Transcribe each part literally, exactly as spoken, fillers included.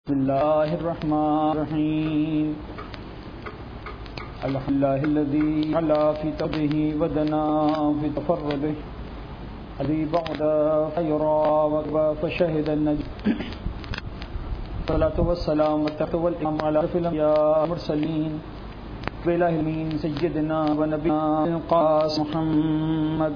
بسم الله الرحمن الرحيم الحمد لله الذي علا في تبه ودنا في تفرده الذي بعد خيرا وقبا فشهد النجم الصلاة والسلام والتقوى والإمام على رفل الأنبياء المرسلين وإله المين سيدنا ونبينا القاسم محمد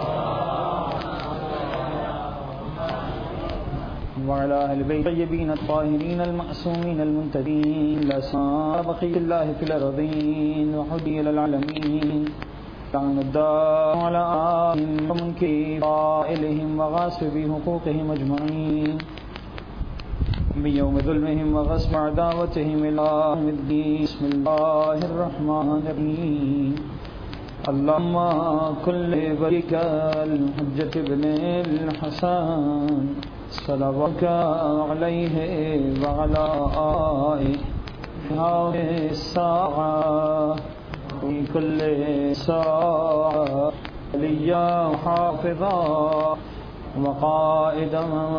وعلى أهل البيت الطيبين الطاهرين المعصومين المنتدين لا سماء بقية الله في الأرضين وحدي إلى العالمين لعن الدار على آلهم ومنكر قائلهم وغاصبي حقوقهم أجمعين من يوم ظلمهم وغصب عداوتهم إلى يوم الدين. بسم الله الرحمن الرحيم. اللهم كل وليك الحجة ابن الحسن صلواتك عليه وعلى آله هذه الساعة في كل ساعة وليا حافظا وقائدا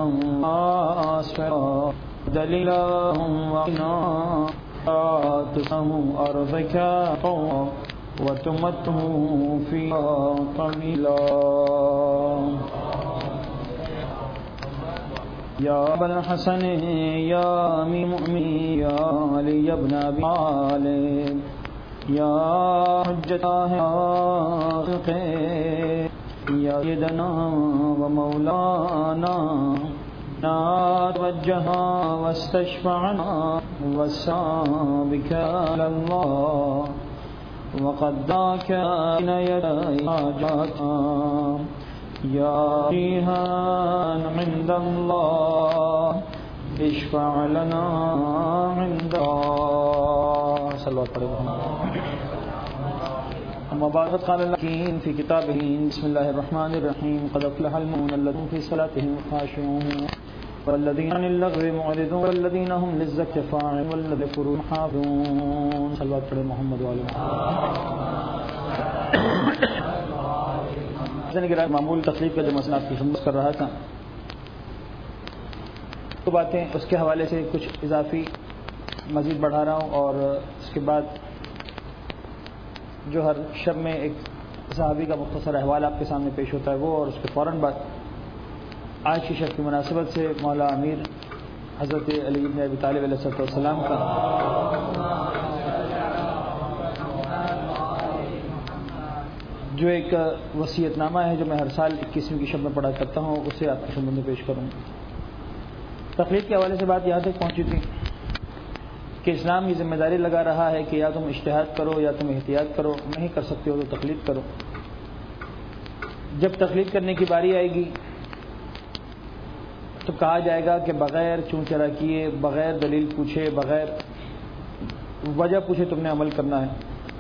ناصرا دليلا وقنا تسهم أرضك طوعا وتمته فيها طويلا. يا أبا الحسن يا أمير المؤمنين يا علي بن أبي طالب يا حجة خلق يا سيدنا ومولانا توجه واستشفعنا وسابك إلى الله وقد ذاك بين يدي حاجاتنا يا جيهان عند الله اشفع لنا عند الله. صلى الله عليه وسلم. أما بعد قال الله في كتابه بسم الله الرحمن الرحيم قد أفلح المؤمنون الذين في صلاتهم خاشعون والذين عن اللغو معرضون والذين هم للزكاة فاعلون والذين فروجهم حافظون. صلى الله عليه محمد وعلى آله. معمول تقریب کا جو مسئلہ آپ کی خدمت کر رہا تھا تو باتیں اس کے حوالے سے کچھ اضافی مزید بڑھا رہا ہوں اور اس کے بعد جو ہر شب میں ایک صحابی کا مختصر احوال آپ کے سامنے پیش ہوتا ہے وہ اور اس کے فوراً بعد آج کی شب کی مناسبت سے مولا امیر حضرت علی بن ابی طالب علیہ السلام کا جو ایک وصیت نامہ ہے جو میں ہر سال اکیسویں کی شب میں پڑھا کرتا ہوں اسے آپ کے سامنے پیش کروں گا. تقلید کے حوالے سے بات یہاں تک پہنچی تھی کہ اسلام یہ ذمہ داری لگا رہا ہے کہ یا تم اجتہاد کرو یا تم احتیاط کرو، نہیں کر سکتے ہو تو تقلید کرو. جب تقلید کرنے کی باری آئے گی تو کہا جائے گا کہ بغیر چون چرا کیے، بغیر دلیل پوچھے، بغیر وجہ پوچھے تم نے عمل کرنا ہے.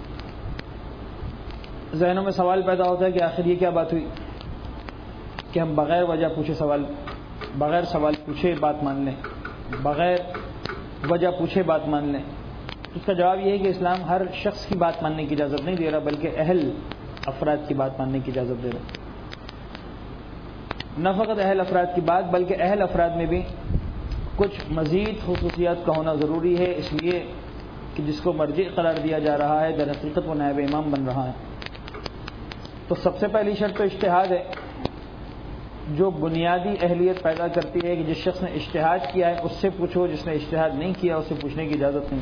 ذہنوں میں سوال پیدا ہوتا ہے کہ آخر یہ کیا بات ہوئی کہ ہم بغیر وجہ پوچھے سوال بغیر سوال پوچھے بات مان لیں، بغیر وجہ پوچھے بات مان لیں. اس کا جواب یہ ہے کہ اسلام ہر شخص کی بات ماننے کی اجازت نہیں دے رہا بلکہ اہل افراد کی بات ماننے کی اجازت دے رہا. نہ فقط اہل افراد کی بات بلکہ اہل افراد میں بھی کچھ مزید خصوصیات کا ہونا ضروری ہے، اس لیے کہ جس کو مرجع قرار دیا جا رہا ہے در حقیقت وہ نائب امام بن رہا ہے. تو سب سے پہلی شرط تو اجتہاد ہے جو بنیادی اہلیت پیدا کرتی ہے کہ جس شخص نے اجتہاد کیا ہے اس سے پوچھو، جس نے اجتہاد نہیں کیا اس سے پوچھنے کی اجازت نہیں.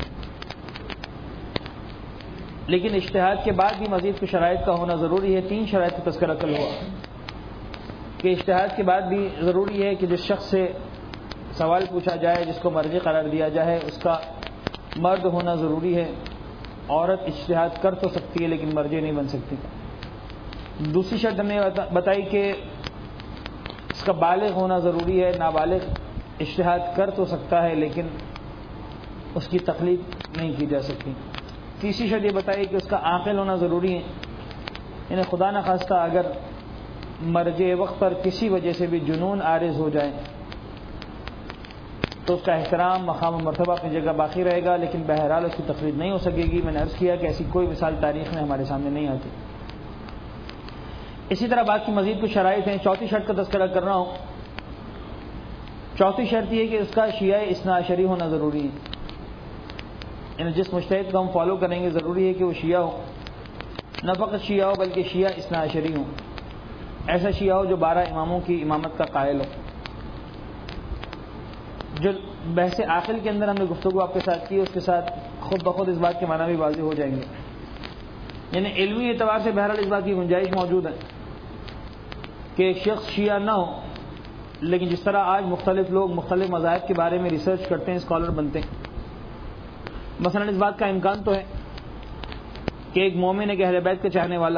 لیکن اجتہاد کے بعد بھی مزید کچھ شرائط کا ہونا ضروری ہے. تین شرائط کا تذکرہ کل ہوا کہ اجتہاد کے بعد بھی ضروری ہے کہ جس شخص سے سوال پوچھا جائے، جس کو مرجع قرار دیا جائے، اس کا مرد ہونا ضروری ہے. عورت اجتہاد کر تو سکتی ہے لیکن مرجع نہیں بن سکتی. دوسری شرط ہم نے بتائی کہ اس کا بالغ ہونا ضروری ہے. نابالغ اجتہاد کر تو سکتا ہے لیکن اس کی تقلید نہیں کی جا سکتی. تیسری شرط یہ بتائی کہ اس کا عاقل ہونا ضروری ہے، یعنی خدا نخواستہ اگر مرجع وقت پر کسی وجہ سے بھی جنون عارض ہو جائے تو اس کا احترام مقام و مرتبہ اپنی جگہ باقی رہے گا لیکن بہرحال اس کی تقلید نہیں ہو سکے گی. میں نے عرض کیا کہ ایسی کوئی مثال تاریخ میں ہمارے سامنے نہیں آتی. اسی طرح باقی مزید کچھ شرائط ہیں. چوتھی شرط کا تذکرہ کر رہا ہوں چوتھی شرط یہ کہ اس کا شیعہ اثنا عشری ہونا ضروری ہے، یعنی جس مجتہد کو ہم فالو کریں گے ضروری ہے کہ وہ شیعہ ہو، نہ فقط شیعہ ہو بلکہ شیعہ اثنا عشری ہوں، ایسا شیعہ ہو جو بارہ اماموں کی امامت کا قائل ہو۔ جو بحث عاقل کے اندر ہم نے گفتگو آپ کے ساتھ کی، اس کے ساتھ خود بخود اس بات کے معنی بھی واضح ہو جائیں گے، یعنی علمی اعتبار سے بہرحال اس بات کی گنجائش موجود ہے کہ ایک شخص شیعہ نہ ہو، لیکن جس طرح آج مختلف لوگ مختلف مذاہب کے بارے میں ریسرچ کرتے ہیں، اسکالر بنتے ہیں، مثلا اس بات کا امکان تو ہے کہ ایک مومن ایک اہل بیت کا چاہنے والا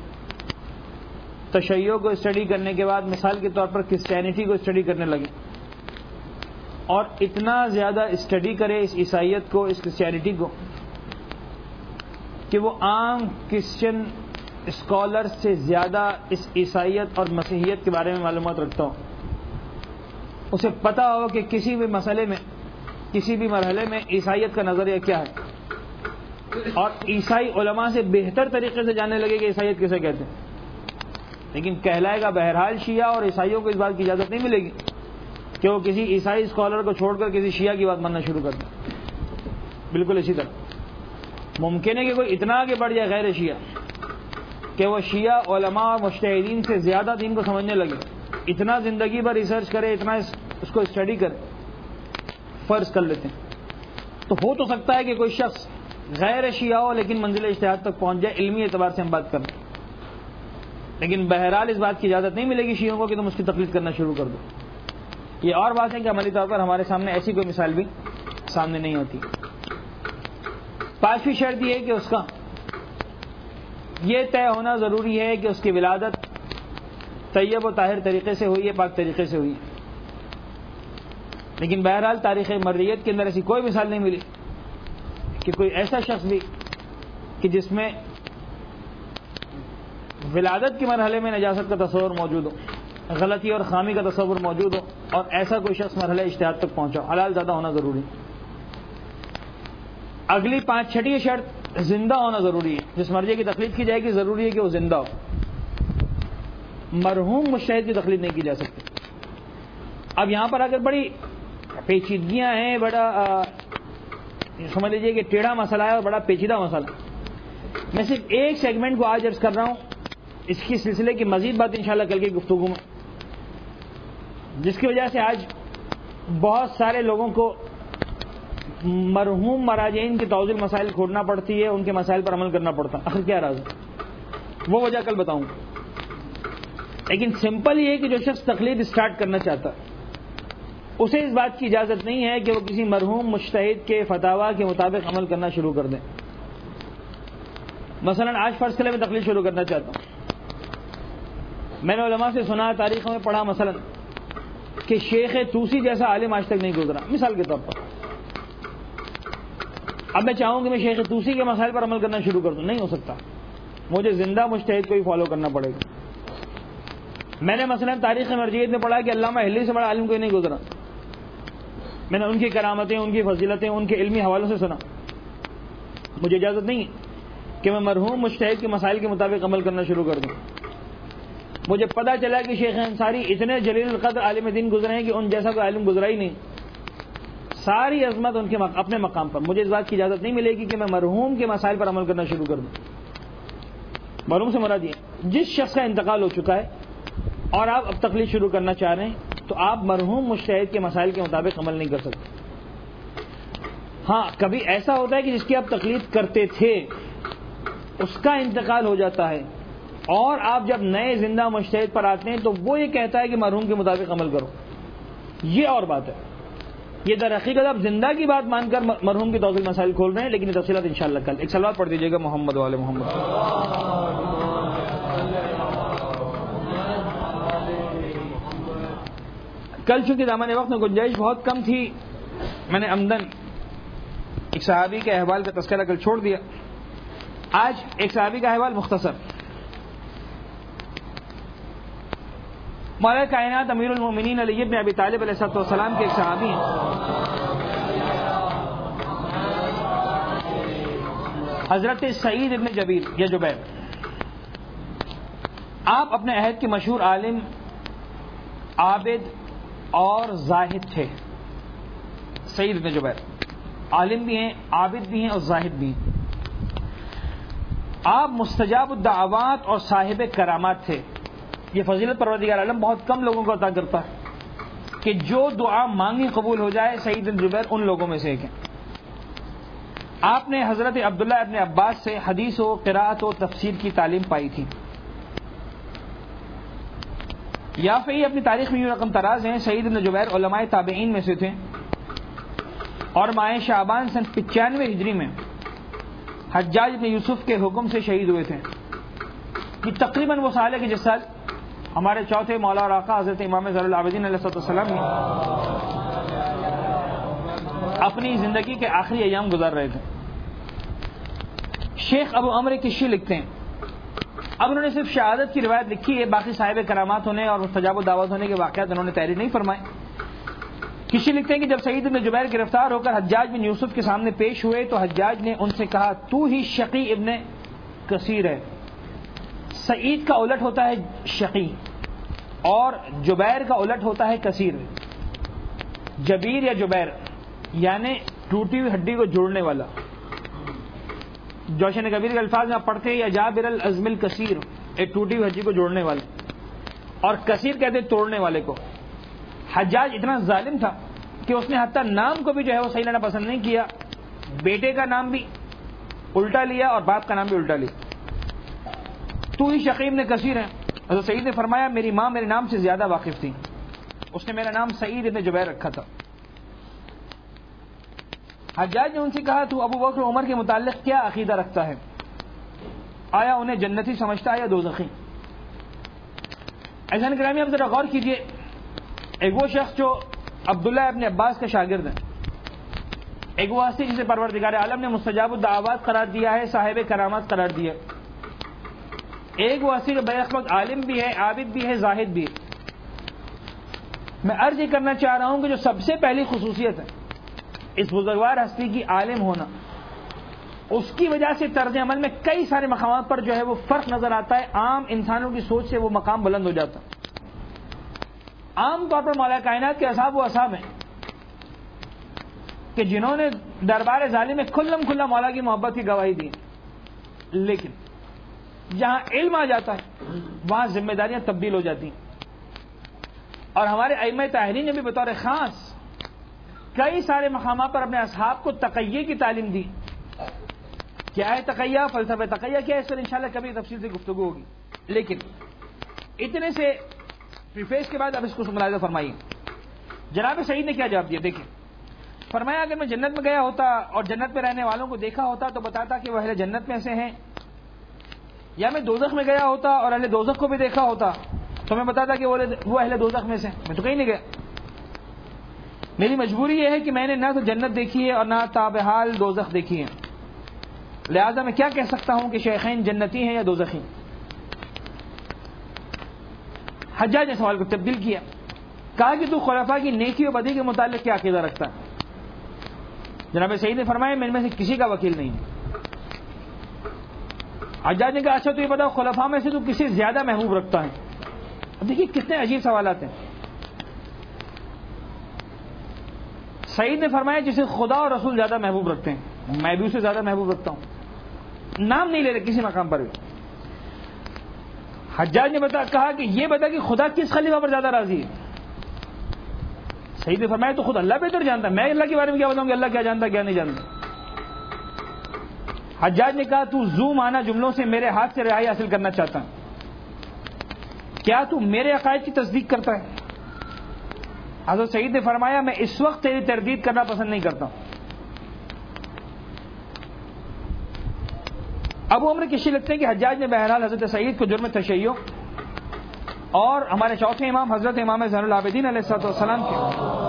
تشیع کو اسٹڈی کرنے کے بعد مثال کے طور پر کرسچینٹی کو اسٹڈی کرنے لگے اور اتنا زیادہ اسٹڈی کرے اس عیسائیت کو، اس کرسچینٹی کو، کہ وہ عام کرسچن اسکالر سے زیادہ اس عیسائیت اور مسیحیت کے بارے میں معلومات رکھتا ہو، اسے پتہ ہو کہ کسی بھی مسئلے میں، کسی بھی مرحلے میں عیسائیت کا نظریہ کیا ہے، اور عیسائی علماء سے بہتر طریقے سے جاننے لگے کہ عیسائیت کسے کہتے ہیں، لیکن کہلائے گا بہرحال شیعہ، اور عیسائیوں کو اس بات کی اجازت نہیں ملے گی کہ وہ کسی عیسائی اسکالر کو چھوڑ کر کسی شیعہ کی بات ماننا شروع کر دیں۔ بالکل اسی طرح ممکن ہے کہ کوئی اتنا آگے بڑھ جائے غیر شیعہ کہ وہ شیعہ علماء اور مجتہدین سے زیادہ دین کو سمجھنے لگے، اتنا زندگی بھر ریسرچ کرے، اتنا اس کو اسٹڈی کرے، فرض کر لیتے ہیں تو ہو تو سکتا ہے کہ کوئی شخص غیر شیعہ ہو لیکن منزل اجتہاد تک پہنچ جائے، علمی اعتبار سے ہم بات کریں، لیکن بہرحال اس بات کی اجازت نہیں ملے گی شیعوں کو کہ تم اس کی تقلید کرنا شروع کر دو۔ یہ اور بات ہے کہ عملی طور پر ہمارے سامنے ایسی کوئی مثال بھی سامنے نہیں ہوتی۔ پانچویں شرط یہ ہے کہ اس کا یہ طے ہونا ضروری ہے کہ اس کی ولادت طیب و طاہر طریقے سے ہوئی ہے، پاک طریقے سے ہوئی ہے، لیکن بہرحال تاریخ مریت کے اندر ایسی کوئی مثال نہیں ملی کہ کوئی ایسا شخص بھی کہ جس میں ولادت کے مرحلے میں نجاست کا تصور موجود ہو، غلطی اور خامی کا تصور موجود ہو، اور ایسا کوئی شخص مرحلہ اجتہاد تک پہنچا، حلال زیادہ ہونا ضروری۔ اگلی پانچ چھٹی شرط زندہ ہونا ضروری ہے، جس مرجع کی تقلید کی جائے گی ضروری ہے کہ وہ زندہ ہو، مرحوم مجتہد کی تقلید نہیں کی جا سکتی۔ اب یہاں پر اگر بڑی پیچیدگیاں ہیں، بڑا سمجھ لیجیے کہ ٹیڑھا مسئلہ ہے اور بڑا پیچیدہ مسئلہ، میں صرف ایک سیگمنٹ کو آج عرض کر رہا ہوں، اس کی سلسلے کی مزید بات انشاءاللہ کل کی گفتگو میں، جس کی وجہ سے آج بہت سارے لوگوں کو مرحوم مراجعین کی توضیح مسائل کھولنا پڑتی ہے، ان کے مسائل پر عمل کرنا پڑتا ہے، آخر کیا راز ہے وہ وجہ کل بتاؤں گا۔ لیکن سمپل یہ ہے کہ جو شخص تقلید اسٹارٹ کرنا چاہتا ہے اسے اس بات کی اجازت نہیں ہے کہ وہ کسی مرحوم مجتہد کے فتاوی کے مطابق عمل کرنا شروع کر دیں۔ مثلا آج فرض کرے میں تقلید شروع کرنا چاہتا ہوں، میں نے علماء سے سنا، تاریخوں میں پڑھا مثلا کہ شیخ توسی جیسا عالم آج تک نہیں گزرا، مثال کے طور پر، اب میں چاہوں کہ میں شیخ توسی کے مسائل پر عمل کرنا شروع کر دوں، نہیں ہو سکتا، مجھے زندہ مجتہد کو ہی فالو کرنا پڑے گا۔ میں نے مثلا تاریخ مرجعیت میں پڑھا کہ علامہ ہلی سے بڑا عالم کوئی نہیں گزرا، میں نے ان کی کرامتیں، ان کی فضیلتیں، ان کے علمی حوالوں سے سنا، مجھے اجازت نہیں ہے کہ میں مرحوم مجتہد کے مسائل کے مطابق عمل کرنا شروع کر دوں۔ مجھے پتہ چلا کہ شیخ انصاری اتنے جلیل القدر عالم دین گزرے ہیں کہ ان جیسا کوئی عالم گزرا ہی نہیں، ساری عظمت ان کے اپنے مقام پر، مجھے اس بات کی اجازت نہیں ملے گی کہ میں مرحوم کے مسائل پر عمل کرنا شروع کر دوں۔ مرحوم سے مراد یہ جس شخص کا انتقال ہو چکا ہے اور آپ اب تقلید شروع کرنا چاہ رہے ہیں تو آپ مرحوم مجتہد کے مسائل کے مطابق عمل نہیں کر سکتے۔ ہاں کبھی ایسا ہوتا ہے کہ جس کی آپ تقلید کرتے تھے اس کا انتقال ہو جاتا ہے، اور آپ جب نئے زندہ مجتہد پر آتے ہیں تو وہ یہ کہتا ہے کہ مرحوم کے مطابق عمل کرو، یہ اور بات ہے۔ یہ در حقیقت آپ زندہ کی بات مان کر مرحوم کی توضیح مسائل کھول رہے ہیں، لیکن یہ تفصیلات انشاءاللہ کل۔ ایک صلوات پڑھ دیجیے گا محمد والے محمد۔ کل چونکہ دامن وقت میں گنجائش بہت کم تھی، میں نے عمدن ایک صحابی کے احوال کا تذکرہ کل چھوڑ دیا۔ آج ایک صحابی کا احوال مختصر۔ مولا کائنات امیر المومنین علی بن ابی طالب علیہ السلام کے ایک صحابی ہیں، حضرت سعید ابن جبیر یا جبیر۔ آپ اپنے عہد کے مشہور عالم، عابد اور زاہد تھے. سعید بن جبیر عالم بھی ہیں, عابد بھی ہیں اور زاہد بھی ہیں. آپ مستجاب الدعوات اور صاحب کرامات تھے. یہ فضیلت پروردگار عالم بہت کم لوگوں کو عطا کرتا ہے کہ جو دعا مانگی قبول ہو جائے. سعید بن جبیر ان لوگوں میں سے ایک ہیں. آپ نے حضرت عبداللہ ابن عباس سے حدیث و قراءت و تفسیر کی تعلیم پائی تھی. یافعی اپنی تاریخ میں یوں رقم تراز ہیں. سعید بن جبیر علماء تابعین میں سے تھے اور ماہ شعبان سن پچانوے ہجری میں حجاج بن یوسف کے حکم سے شہید ہوئے تھے. کہ تقریباً وہ سال ہے کہ جس سال ہمارے چوتھے مولا اور آقا حضرت امام زین العابدین علیہ السلام نے اپنی زندگی کے آخری ایام گزار رہے تھے. شیخ ابو عمرو کشی لکھتے ہیں, اب انہوں نے صرف شہادت کی روایت لکھی ہے, باقی صاحب کرامات ہونے اور مستجاب الدعوات ہونے کے واقعات انہوں نے تحریر نہیں فرمائے. کشی لکھتے ہیں کہ جب سعید بن جبیر گرفتار ہو کر حجاج بن یوسف کے سامنے پیش ہوئے تو حجاج نے ان سے کہا تو ہی شقی ابن کثیر ہے. سعید کا الٹ ہوتا ہے شقی اور جبیر کا الٹ ہوتا ہے کثیر. جبیر یا جبیر یعنی ٹوٹی ہوئی ہڈی کو جوڑنے والا. جوشن کبیر کے الفاظ میں آپ پڑھتے ہیں یا جابر العزم الکثیر, ایک ٹوٹی ہوئی ہڈی کو جوڑنے والے, اور کثیر کہتے ہیں توڑنے والے کو. حجاج اتنا ظالم تھا کہ اس نے حتیٰ نام کو بھی جو ہے وہ صحیح لینا پسند نہیں کیا. بیٹے کا نام بھی الٹا لیا اور باپ کا نام بھی الٹا لیا. تو ہی شقیب نے کثیر ہے. حضرت سعید نے فرمایا میری ماں میرے نام سے زیادہ واقف تھی, اس نے میرا نام سعید ابن جبیر رکھا تھا. حجاج نے ان سے کہا تو ابو بکر عمر کے متعلق کیا عقیدہ رکھتا ہے, آیا انہیں جنتی سمجھتا ہے یا دوزخی؟ ایسا گرامی آپ ذرا غور کیجئے, ایک وہ شخص جو عبداللہ ابن عباس کا شاگرد ہے, ایک وہ ہستی جسے پروردگار عالم نے مستجاب الدعوات قرار دیا ہے, صاحب کرامات قرار دیا, ایک وہ ہستی جو بیک وقت عالم بھی ہے, عابد بھی ہے, زاہد بھی ہے. میں عرض یہ کرنا چاہ رہا ہوں کہ جو سب سے پہلی خصوصیت ہے اس بزرگوار ہستی کی عالم ہونا, اس کی وجہ سے طرز عمل میں کئی سارے مقامات پر جو ہے وہ فرق نظر آتا ہے. عام انسانوں کی سوچ سے وہ مقام بلند ہو جاتا. عام طور پر مولا کائنات کے اصحاب وہ اصحاب ہیں کہ جنہوں نے دربار ظالم میں کھلم کھلا مولا کی محبت کی گواہی دی, لیکن جہاں علم آ جاتا ہے وہاں ذمہ داریاں تبدیل ہو جاتی ہیں. اور ہمارے ائمہ طاہرین نے بھی بطور خاص کئی سارے مقامات پر اپنے اصحاب کو تقیہ کی تعلیم دی. کیا ہے تقیہ, فلسفہ تقیہ کیا ہے, اس پر انشاءاللہ کبھی تفصیل سے گفتگو ہوگی. لیکن اتنے سے پریفیس کے بعد اب اس کو ملاحظہ فرمائیے. جناب سعید نے کیا جواب دیا, دیکھیں. فرمایا اگر میں جنت میں گیا ہوتا اور جنت میں رہنے والوں کو دیکھا ہوتا تو بتاتا کہ وہ اہل جنت میں سے ہیں, یا میں دوزخ میں گیا ہوتا اور اہل دوزخ کو بھی دیکھا ہوتا تو میں بتاتا کہ وہ اہل دوزخ میں سے. میں تو کہیں نہیں گیا. میری مجبوری یہ ہے کہ میں نے نہ تو جنت دیکھی ہے اور نہ تابحال دوزخ دیکھی ہے, لہذا میں کیا کہہ سکتا ہوں کہ شیخین جنتی ہیں یا دوزخی. حجاج نے سوال کو تبدیل کیا, کہا کہ تو خلفاء کی نیکی و بدی کے متعلق کیا عقیدہ رکھتا ہے؟ جناب سعید نے فرمایا میں ان میں سے کسی کا وکیل نہیں. حجاج نے کہا اچھا تو یہ بتاؤ خلفاء میں سے تو کسی زیادہ محبوب رکھتا ہے؟ اب دیکھیے کتنے عجیب سوالات ہیں. سعید نے فرمایا جسے خدا اور رسول زیادہ محبوب رکھتے ہیں, میں بھی اسے زیادہ محبوب رکھتا ہوں. نام نہیں لے رہے کسی مقام پر بھی. حجاج نے بتا کہا کہ یہ بتا کہ خدا کس خلیفہ پر زیادہ راضی ہے؟ سعید نے فرمایا تو خود اللہ بہتر جانتا ہے, میں اللہ کے بارے میں کیا بتاؤں کہ اللہ کیا جانتا کیا نہیں جانتا. حجاج نے کہا تو زو معنی جملوں سے میرے ہاتھ سے رہائی حاصل کرنا چاہتا ہے, کیا تو میرے عقائد کی تصدیق کرتا ہے؟ حضرت سعید نے فرمایا میں اس وقت تیری تردید کرنا پسند نہیں کرتا. ابو عمرو کشی لگتے ہیں کہ حجاج نے بہرحال حضرت سعید کو جرم تشیع اور ہمارے چوتھے امام حضرت امام زین العابدین علیہ السلام کے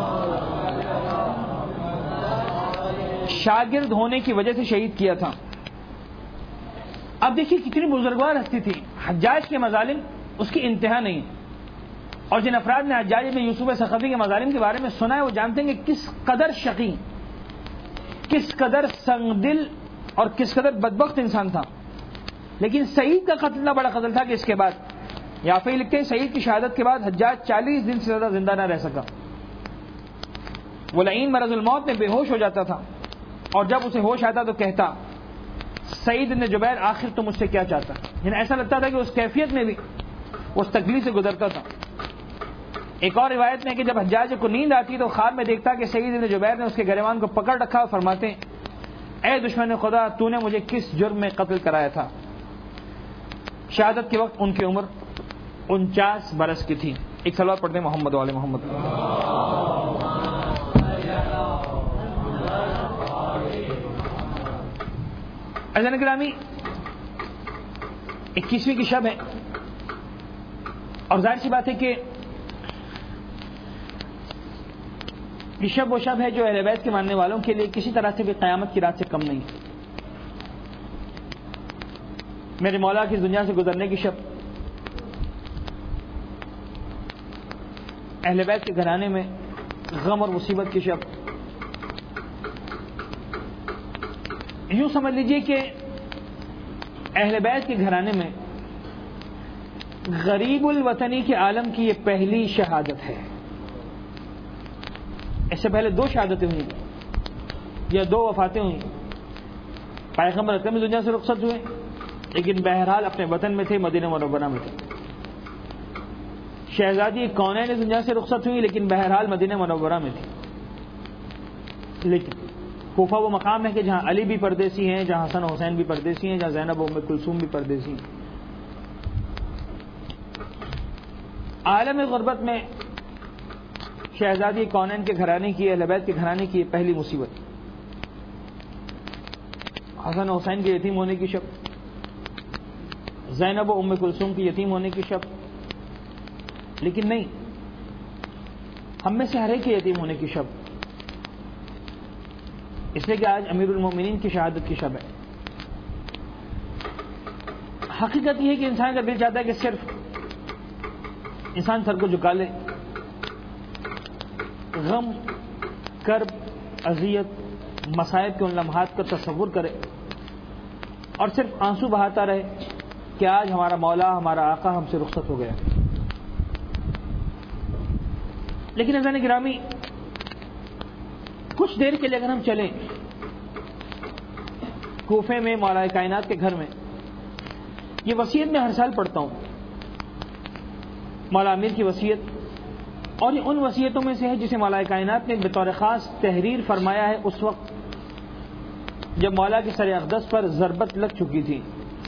شاگرد ہونے کی وجہ سے شہید کیا تھا. اب دیکھیے کتنی بزرگوار ہستی تھی. حجاج کے مظالم اس کی انتہا نہیں, اور جن افراد نے حجاج بن یوسف ثقفی کے مظالم کے بارے میں سنا ہے وہ جانتے ہیں کہ کس قدر شقی, کس قدر سنگ دل اور کس قدر بدبخت انسان تھا. لیکن سعید کا قتل اتنا بڑا قتل تھا کہ اس کے بعد یافعی لکھتے ہیں سعید کی شہادت کے بعد حجاج چالیس دن سے زیادہ زندہ نہ رہ سکا. وہ لعین مرض الموت میں بے ہوش ہو جاتا تھا، اور جب اسے ہوش آتا تو کہتا سعید بن جبیر آخر تم مجھ سے کیا چاہتا؟ یعنی ایسا لگتا تھا کہ اس کیفیت میں بھی وہ اس تکلیف سے گزرتا تھا۔ ایک اور روایت میں کہ جب حجاج کو نیند آتی تو خواب میں دیکھتا کہ سعید بن جبیر نے اس کے گریبان کو پکڑ رکھا اور فرماتے اے دشمن خدا، تو نے مجھے کس جرم میں قتل کرایا تھا؟ شہادت کے وقت ان کی عمر انچاس برس کی تھی۔ ایک صلوات پڑھتے ہیں محمد والے محمد۔ عزیزان گرامی، اکیسویں کی شب ہے، اور ظاہر سی بات ہے کہ یہ شب وہ شب ہے جو اہل بیت کے ماننے والوں کے لیے کسی طرح سے بھی قیامت کی رات سے کم نہیں۔ میرے مولا کی دنیا سے گزرنے کی شب، اہل بیت کے گھرانے میں غم اور مصیبت کی شب، یوں سمجھ لیجئے کہ اہل بیت کے گھرانے میں غریب الوطنی کے عالم کی یہ پہلی شہادت ہے۔ اس سے پہلے دو شہادتیں ہوئیں یا دو وفاتیں ہوئیں۔ پیغمبر اکرم اس دنیا سے رخصت ہوئے، لیکن بہرحال اپنے وطن میں تھے، مدینہ منورہ میں تھے۔ شہزادی کونین اس دنیا سے رخصت ہوئی، لیکن بہرحال مدینہ منورہ میں تھی۔ لیکن کوفہ وہ مقام ہے کہ جہاں علی بھی پردیسی ہیں، جہاں حسن و حسین بھی پردیسی ہیں، جہاں زینب و ام کلثوم بھی پردیسی ہیں۔ عالم غربت میں شہزادی کونین کے گھرانے کی، اہل بیت کے گھرانے کی پہلی مصیبت، حسن و حسین کے یتیم ہونے کی شب، زینب و ام کلثوم کی یتیم ہونے کی شب۔ لیکن نہیں، ہم میں سے ہر ایک کے یتیم ہونے کی شب، اس لیے کہ آج امیر المومنین کی شہادت کی شب ہے۔ حقیقت یہ ہے کہ انسان کا دل چاہتا ہے کہ صرف انسان سر کو جھکا لے، غم، کرب، اذیت، مصائب کے ان لمحات کا تصور کرے اور صرف آنسو بہاتا رہے کہ آج ہمارا مولا، ہمارا آقا ہم سے رخصت ہو گیا۔ لیکن عزیزان گرامی، کچھ دیر کے لیے اگر ہم چلیں کوفے میں مولا کائنات کے گھر میں، یہ وصیت میں ہر سال پڑھتا ہوں، مولا امیر کی وصیت، اور یہ ان وصیتوں میں سے ہے جسے مولا کائنات نے بطور خاص تحریر فرمایا ہے اس وقت جب مولا کے سر اقدس پر ضربت لگ چکی تھی،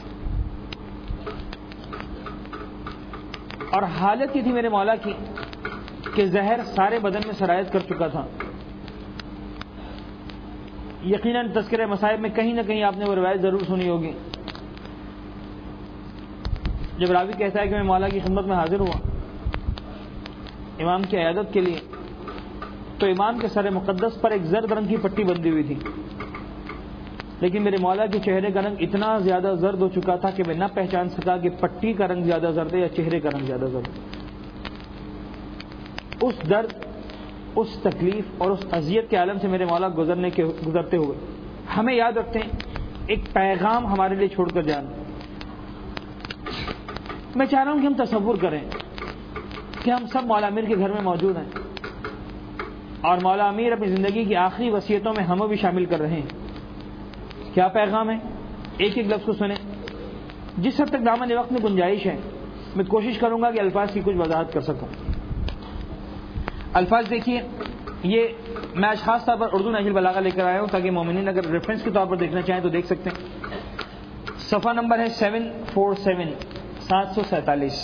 اور حالت یہ تھی میرے مولا کی کہ زہر سارے بدن میں سرایت کر چکا تھا۔ یقیناً تذکرہ مصائب میں کہیں نہ کہیں آپ نے وہ روایت ضرور سنی ہوگی، جب راوی کہتا ہے کہ میں مولا کی خدمت میں حاضر ہوا امام کی عیادت کے لیے، تو امام کے سر مقدس پر ایک زرد رنگ کی پٹی بندھی ہوئی تھی، لیکن میرے مولا کے چہرے کا رنگ اتنا زیادہ زرد ہو چکا تھا کہ میں نہ پہچان سکا کہ پٹی کا رنگ زیادہ زرد ہے یا چہرے کا رنگ زیادہ زرد ہے۔ اس درد، اس تکلیف اور اس اذیت کے عالم سے میرے مولا گزرنے کے گزرتے ہوئے ہمیں یاد رکھتے ہیں، ایک پیغام ہمارے لیے چھوڑ کر جانا۔ میں چاہ رہا ہوں کہ ہم تصور کریں کہ ہم سب مولا امیر کے گھر میں موجود ہیں، اور مولا امیر اپنی زندگی کی آخری وصیتوں میں ہمیں بھی شامل کر رہے ہیں۔ کیا پیغام ہے؟ ایک ایک لفظ کو سنیں۔ جس حد تک دامن وقت میں گنجائش ہے، میں کوشش کروں گا کہ الفاظ کی کچھ وضاحت کر سکوں۔ الفاظ دیکھیے، یہ میں آج خاص طور پر اردو نہج البلاغہ لے کر آیا ہوں تاکہ مومنین اگر ریفرنس کے طور پر دیکھنا چاہیں تو دیکھ سکتے ہیں۔ صفحہ نمبر ہے سیون فور سیون، سات سو سینتالیس۔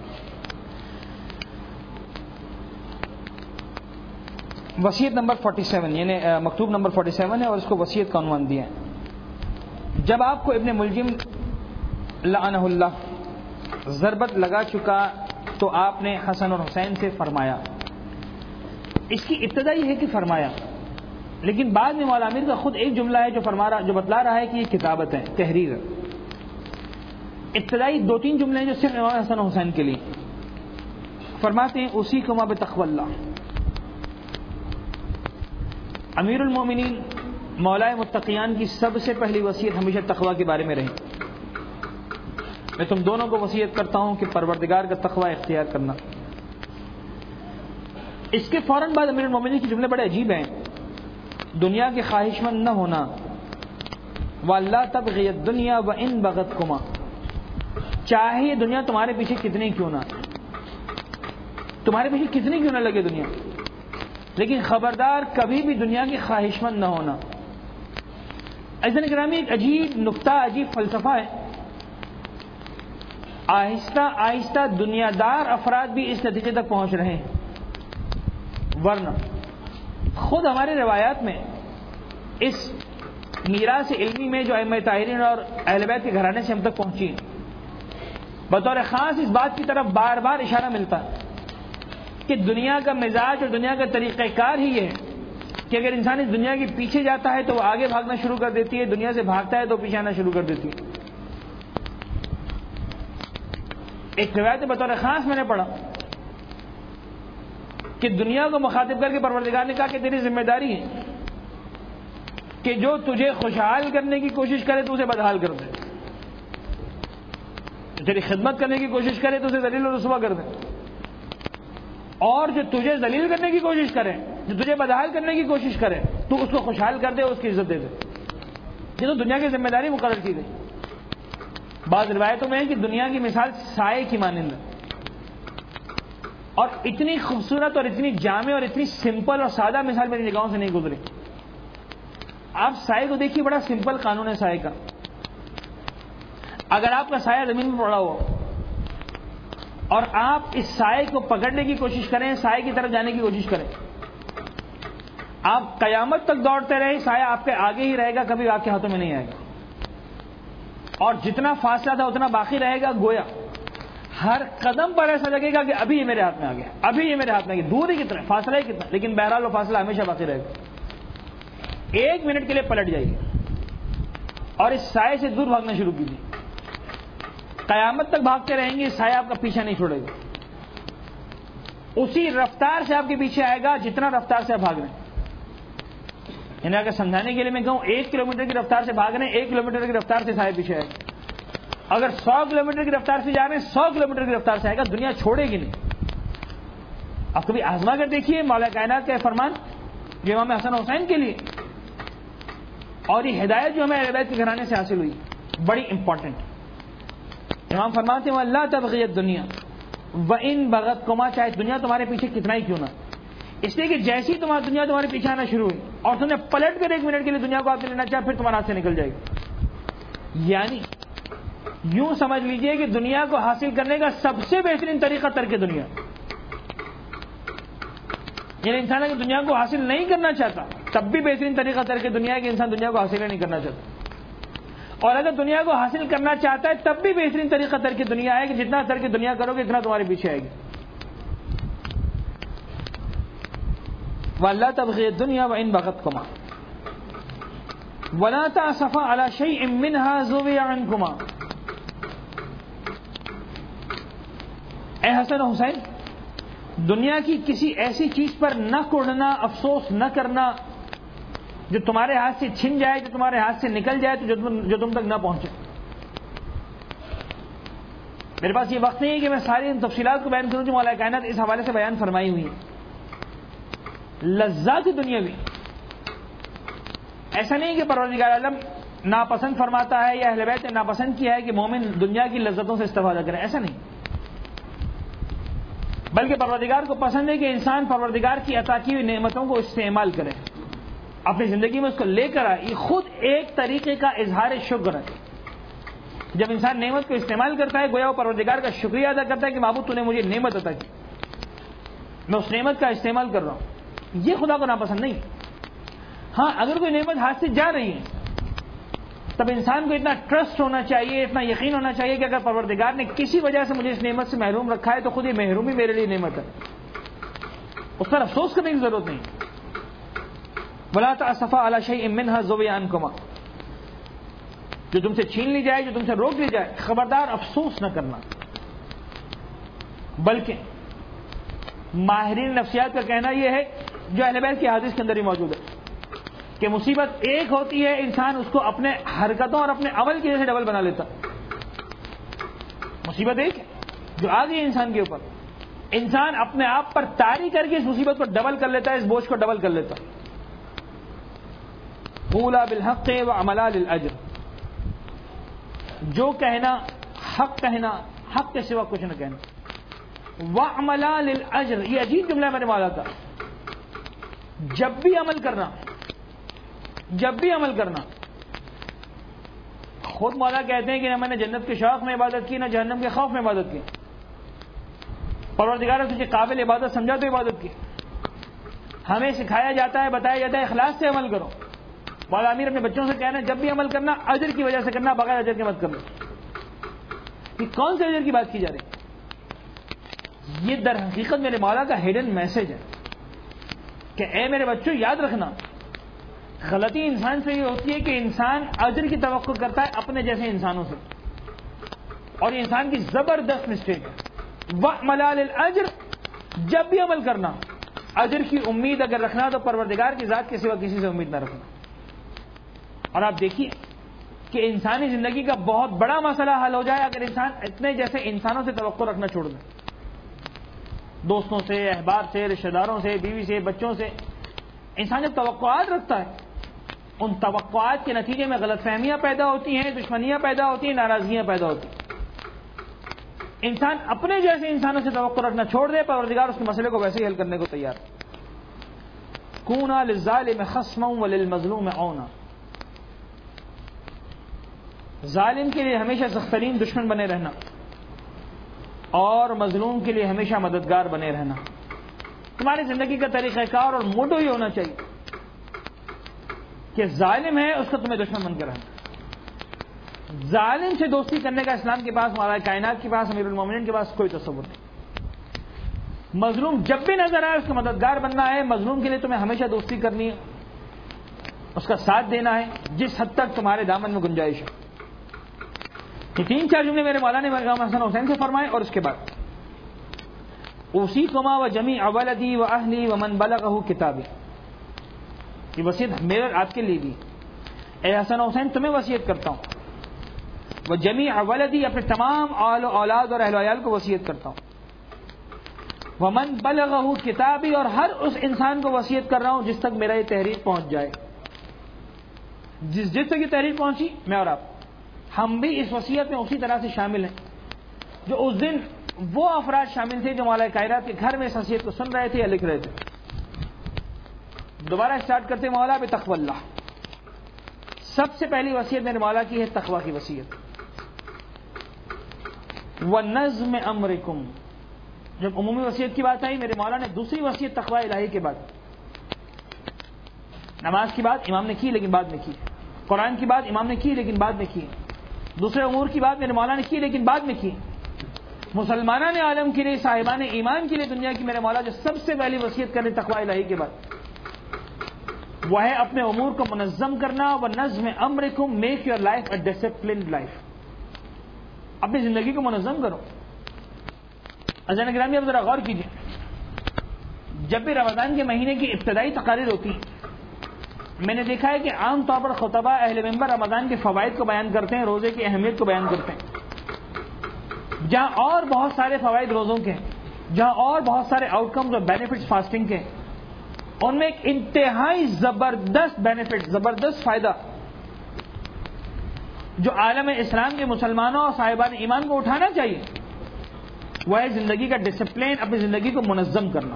وصیت نمبر فورٹی سیون، یعنی مکتوب نمبر فورٹی سیون ہے اور اس کو وصیت کا عنوان دیا ہے۔ جب آپ کو ابن ملجم لعنہ اللہ ضربت لگا چکا تو آپ نے حسن اور حسین سے فرمایا۔ اس کی ابتدا یہ ہے کہ فرمایا، لیکن بعد میں مولا امیر کا خود ایک جملہ ہے جو فرما رہا جو بتلا رہا ہے کہ یہ کتابت ہے، تحریر ہے۔ ابتدائی دو تین جملے ہیں جو صرف امام حسن و حسین کے لیے فرماتے ہیں، اسی کو ما بتقوی اللہ۔ امیر المومنین مولا متقیان کی سب سے پہلی وصیت ہمیشہ تقوی کے بارے میں رہی۔ میں تم دونوں کو وصیت کرتا ہوں کہ پروردگار کا تقوی اختیار کرنا۔ اس کے فوراً بعد امیر المومنین کے جملے بڑے عجیب ہیں. دنیا کے خواہش مند نہ ہونا، وَلَا تَبْغِيَ الدُّنْيَا وَإِنْ بَغَتْكُمَا، چاہے دنیا تمہارے پیچھے کتنی کیوں نہ تمہارے پیچھے کتنی کیوں نہ لگے دنیا، لیکن خبردار کبھی بھی دنیا کی خواہش مند نہ ہونا. عزیزان گرامی، ایک عجیب نکتہ، عجیب فلسفہ ہے. آہستہ آہستہ دنیا دار افراد بھی اس نتیجے تک پہنچ رہے ہیں، ورنہ خود ہماری روایات میں اس میراث علمی میں جو ائمہ طاہرین اور اہل بیت کے گھرانے سے ہم تک پہنچی ہیں، بطور خاص اس بات کی طرف بار بار اشارہ ملتا ہے کہ دنیا کا مزاج اور دنیا کا طریقہ کار ہی یہ ہے کہ اگر انسان اس دنیا کے پیچھے جاتا ہے تو وہ آگے بھاگنا شروع کر دیتی ہے، دنیا سے بھاگتا ہے تو پیچھے آنا شروع کر دیتی ہے. ایک روایت بطور خاص میں نے پڑھا کہ دنیا کو مخاطب کر کے پروردگار نے کہا کہ تیری ذمہ داری ہے کہ جو تجھے خوشحال کرنے کی کوشش کرے تو اسے بدحال کر دے، تیری خدمت کرنے کی کوشش کرے تو اسے ذلیل و رسوا کر دے، اور جو تجھے ذلیل کرنے کی کوشش کرے، جو تجھے بدحال کرنے کی کوشش کرے، تو اس کو خوشحال کر دے، اس کی عزت دے دے. یہ تو دنیا کی ذمہ داری مقرر کی گئی. بعض روایتوں میں ہے کہ دنیا کی مثال سائے کی مانند ہے، اور اتنی خوبصورت اور اتنی جامع اور اتنی سمپل اور سادہ مثال میری نگاہوں سے نہیں گزری. آپ سائے کو دیکھیے، بڑا سمپل قانون ہے سائے کا. اگر آپ کا سایہ زمین میں پڑا ہو اور آپ اس سائے کو پکڑنے کی کوشش کریں، سائے کی طرف جانے کی کوشش کریں، آپ قیامت تک دوڑتے رہے، سایہ آپ کے آگے ہی رہے گا، کبھی آپ کے ہاتھوں میں نہیں آئے گا. اور جتنا فاصلہ تھا اتنا باقی رہے گا. گویا ہر قدم پر ایسا لگے گا کہ ابھی یہ میرے ہاتھ میں آ گیا، ابھی یہ میرے ہاتھ میں آ گیا. دور ہی کتنا، فاصلہ ہی کتنا، لیکن بہرحال وہ فاصلہ ہمیشہ باقی رہے گا. ایک منٹ کے لیے پلٹ جائیے اور اس سائے سے دور بھاگنا شروع کیجیے. قیامت تک بھاگتے رہیں گے، سایہ آپ کا پیچھا نہیں چھوڑے گا. اسی رفتار سے آپ کے پیچھے آئے گا جتنا رفتار سے آپ بھاگ رہے ہیں. یعنی اگر سمجھانے کے لیے میں کہوں ایک کلو میٹر کی رفتار سے بھاگ رہے ہیں، ایک کلو میٹر کی رفتار سے سایہ پیچھے آئے گا. اگر سو کلو میٹر کی رفتار سے جا رہے ہیں، سو کلو میٹر کی رفتار سے آئے گا. دنیا چھوڑے گی نہیں. آپ کبھی آزما کر دیکھیے مولا کائنات کا فرمان جو امام حسن حسین کے لیے، اور یہ ہدایت جو ہمیں اہل بیت کے گھرانے سے حاصل ہوئی، بڑی امپورٹنٹ. امام فرماتے ہیں اللہ تبغی الدنیا وان بغتکما، چاہے دنیا تمہارے پیچھے کتنا ہی کیوں نہ. اس لیے کہ جیسی تمہاری دنیا تمہارے پیچھے آنا شروع ہوئی اور تم نے پلٹ کر ایک منٹ کے لیے دنیا کو آپ نے لینا چاہا، پھر تمہارے ہاتھ سے نکل جائے گی. یعنی یوں سمجھ لیجئے کہ دنیا کو حاصل کرنے کا سب سے بہترین طریقہ ترک دنیا. یعنی انسان اگر دنیا کو حاصل نہیں کرنا چاہتا تب بھی بہترین طریقہ ترک دنیا ہے کہ انسان دنیا کو حاصل نہیں کرنا چاہتا. اور اگر دنیا کو حاصل کرنا چاہتا ہے تب بھی بہترین طریقہ ترک دنیا ہے کہ جتنا ترک دنیا کرو گے اتنا تمہارے پیچھے آئے گی. وَلَا تَبْغِي الدُّنْيَا وَإِنْ بَغَتْكُمَا وَلَا تَأْسَفَ عَلَى شَيْءٍ مِّنْهَا زُوِيَ عَنْكُمَا. اے حسن و حسین، دنیا کی کسی ایسی چیز پر نہ کوڑنا، افسوس نہ کرنا جو تمہارے ہاتھ سے چھن جائے، جو تمہارے ہاتھ سے نکل جائے تو جو تم تک نہ پہنچے. میرے پاس یہ وقت نہیں ہے کہ میں ساری ان تفصیلات کو بیان کروں جو مولا کائنات اس حوالے سے بیان فرمائی ہوئی ہیں. لذات دنیاوی، ایسا نہیں کہ پروردگار عالم ناپسند فرماتا ہے یا اہل بیت نے ناپسند کیا ہے کہ مومن دنیا کی لذتوں سے استفادہ کرے، ایسا نہیں. بلکہ پروردگار کو پسند ہے کہ انسان پروردگار کی عطا کی ہوئی نعمتوں کو استعمال کرے، اپنی زندگی میں اس کو لے کر آئے. یہ خود ایک طریقے کا اظہار شکر ہے. جب انسان نعمت کو استعمال کرتا ہے گویا وہ پروردگار کا شکریہ ادا کرتا ہے کہ معبود تو نے مجھے نعمت عطا کی، میں اس نعمت کا استعمال کر رہا ہوں. یہ خدا کو ناپسند نہیں. ہاں اگر کوئی نعمت ہاتھ سے جا رہی ہے تب انسان کو اتنا ٹرسٹ ہونا چاہیے، اتنا یقین ہونا چاہیے کہ اگر پروردگار نے کسی وجہ سے مجھے اس نعمت سے محروم رکھا ہے تو خود یہ محرومی میرے لیے نعمت ہے، اس پر افسوس کرنے کی ضرورت نہیں. وَلَا تَأْسَفَ عَلَى شَيْءٍ مِّنْهَا زُوِيَ عَنْكُمَا، جو تم سے چھین لی جائے، جو تم سے روک لی جائے، خبردار افسوس نہ کرنا. بلکہ ماہرین نفسیات کا کہنا یہ ہے جو اہل بیت کی حدیث کے اندر ہی موجود ہے کہ مصیبت ایک ہوتی ہے انسان اس کو اپنے حرکتوں اور اپنے عمل کی وجہ سے ڈبل بنا لیتا. مصیبت ایک ہے جو آ گئی ہے انسان کے اوپر، انسان اپنے آپ پر طاری کر کے اس مصیبت کو ڈبل کر لیتا ہے، اس بوجھ کو ڈبل کر لیتا ہے. قولا بالحق وعملا للاجر، جو کہنا حق کہنا، حق کے سوا کچھ نہ کہنا. وعملا للاجر، یہ عجیب جملہ میں نے مانا تھا. جب بھی عمل کرنا، جب بھی عمل کرنا. خود مولا کہتے ہیں کہ نہ میں نے جنت کے شوق میں عبادت کی، نہ جہنم کے خوف میں عبادت کی. پروردگار نے تجھے قابل عبادت سمجھا تو عبادت کی. ہمیں سکھایا جاتا ہے، بتایا جاتا ہے اخلاص سے عمل کرو. مولا امیر اپنے بچوں سے کہنا جب بھی عمل کرنا اجر کی وجہ سے کرنا، بغیر اجر کے مت کرنا. یہ کون سے اجر کی بات کی جا رہی ہے؟ یہ در حقیقت میرے مولا کا ہڈن میسج ہے کہ اے میرے بچوں یاد رکھنا، غلطی انسان سے یہ ہوتی ہے کہ انسان اجر کی توقع کرتا ہے اپنے جیسے انسانوں سے، اور یہ انسان کی زبردست مسٹیک ہے. وَعْمَلَا لِلْأَجْرِ، جب بھی عمل کرنا اجر کی امید اگر رکھنا تو پروردگار کی ذات کے سوا کسی سے امید نہ رکھنا. اور آپ دیکھیے کہ انسانی زندگی کا بہت بڑا مسئلہ حل ہو جائے اگر انسان اتنے جیسے انسانوں سے توقع رکھنا چھوڑ دے. دوستوں سے، احباب سے، رشتہ داروں سے، بیوی سے، بچوں سے. انسان جب توقعات رکھتا ہے، ان توقعات کے نتیجے میں غلط فہمیاں پیدا ہوتی ہیں، دشمنیاں پیدا ہوتی ہیں، ناراضگیاں پیدا ہوتی ہیں. انسان اپنے جیسے انسانوں سے توقع رکھنا چھوڑ دے، پروردگار اس کے مسئلے کو ویسے ہی حل کرنے کو تیار. کونا للظالم خصما وللمظلوم عونا، ظالم کے لیے ہمیشہ سخت ترین دشمن بنے رہنا اور مظلوم کے لیے ہمیشہ مددگار بنے رہنا. تمہاری زندگی کا طریقہ کار اور موٹو ہی ہونا چاہیے کہ ظالم ہے اس کو تمہیں دشمن بن کے رہنا. ظالم سے دوستی کرنے کا اسلام کے پاس، مولا کائنات کے پاس، امیر المومنین کے پاس کوئی تصور نہیں. مظلوم جب بھی نظر آئے اس کا مددگار بننا ہے. مظلوم کے لیے تمہیں ہمیشہ دوستی کرنی ہے، اس کا ساتھ دینا ہے جس حد تک تمہارے دامن میں گنجائش ہے. یہ تین چار جملے میرے مولا نے امام حسن حسین سے فرمائے، اور اس کے بعد اوصیکما وجمیع ولدی واہلی ومن بلغہ کتابی. یہ وصیت میرے آپ کے لیے بھی. اے حسن حسین تمہیں وصیت کرتا ہوں، وجمیع ولدی اپنے تمام اولاد اور اہل ویال کو وصیت کرتا ہوں، ومن بلغہ کتابی اور ہر اس انسان کو وصیت کر رہا ہوں جس تک میرا یہ تحریر پہنچ جائے. جس جس تک یہ تحریر پہنچی میں اور آپ ہم بھی اس وصیت میں اسی طرح سے شامل ہیں جو اس دن وہ افراد شامل تھے جو مولا کائنات کے گھر میں اس وصیت کو سن رہے تھے یا لکھ رہے تھے. دوبارہ اسٹارٹ کرتے مولا بتقوی اللہ. سب سے پہلی وصیت میرے مولا کی ہے تقوی کی وصیت. وَنَظْمِ أَمْرِكُمْ، جب عمومی وصیت کی بات آئی میرے مولا نے دوسری وصیت تقوی الہی کے بعد، نماز کی بات امام نے کی لیکن بعد میں کی، قرآن کی بات امام نے کی لیکن بعد میں کی، دوسرے امور کی بات میرے مولا نے کی لیکن بعد میں کی. مسلمانان عالم کے لیے، صاحبان ایمان کے لیے دنیا کی میرے مولا جو سب سے پہلی وصیت کرے تقوی الہی کے بعد وہ ہے اپنے امور کو منظم کرنا. وَنَظْمِ أَمْرِكُمْ، make your life a disciplined life. اپنی زندگی کو منظم کرو. عزیزان گرامی اب ذرا غور کیجیے، جب بھی رمضان کے مہینے کی ابتدائی تقاریر ہوتی میں نے دیکھا ہے کہ عام طور پر خطبہ اہل منبر رمضان کے فوائد کو بیان کرتے ہیں، روزے کی اہمیت کو بیان کرتے ہیں. جہاں اور بہت سارے فوائد روزوں کے ہیں، جہاں اور بہت سارے آؤٹ کمز اور بینیفٹس فاسٹنگ کے ہیں، ان میں ایک انتہائی زبردست بینیفٹ، زبردست فائدہ جو عالم اسلام کے مسلمانوں اور صاحبان ایمان کو اٹھانا چاہیے وہ ہے زندگی کا ڈسپلین، اپنی زندگی کو منظم کرنا.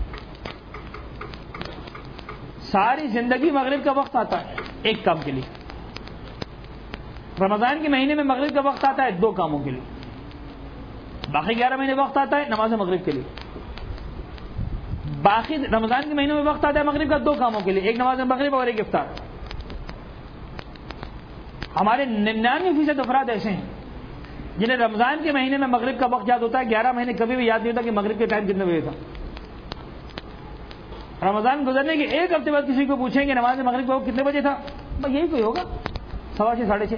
ساری زندگی مغرب کا وقت آتا ہے ایک کام کے لیے، رمضان کے مہینے میں مغرب کا وقت آتا ہے دو کاموں کے لیے، باقی گیارہ مہینے وقت آتا ہے نماز مغرب کے لیے. باقی رمضان کے مہینوں میں وقت آتا ہے مغرب کا دو کاموں کے لیے، ایک نماز مغرب اور ایک افطار. ہمارے ننانوے فیصد افراد ایسے ہیں جنہیں رمضان کے مہینے میں مغرب کا وقت یاد ہوتا ہے، گیارہ مہینے کبھی بھی یاد نہیں ہوتا کہ مغرب کے ٹائم کتنے بجے تھا. رمضان گزرنے کے ایک ہفتے بعد کسی کو پوچھیں کہ نماز مغرب کا وقت کتنے بجے تھا، بس یہی کوئی ہوگا سوا چھ ساڑھے چھ.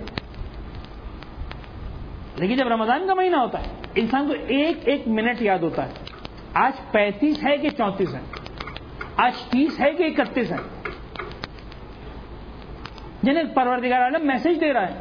لیکن جب رمضان کا مہینہ ہوتا ہے انسان کو ایک ایک منٹ یاد ہوتا ہے، آج پینتیس ہے کہ چونتیس ہے، آج تیس ہے کہ اکتیس ہے. جنہیں پروردگار عالم میسج دے رہا ہے،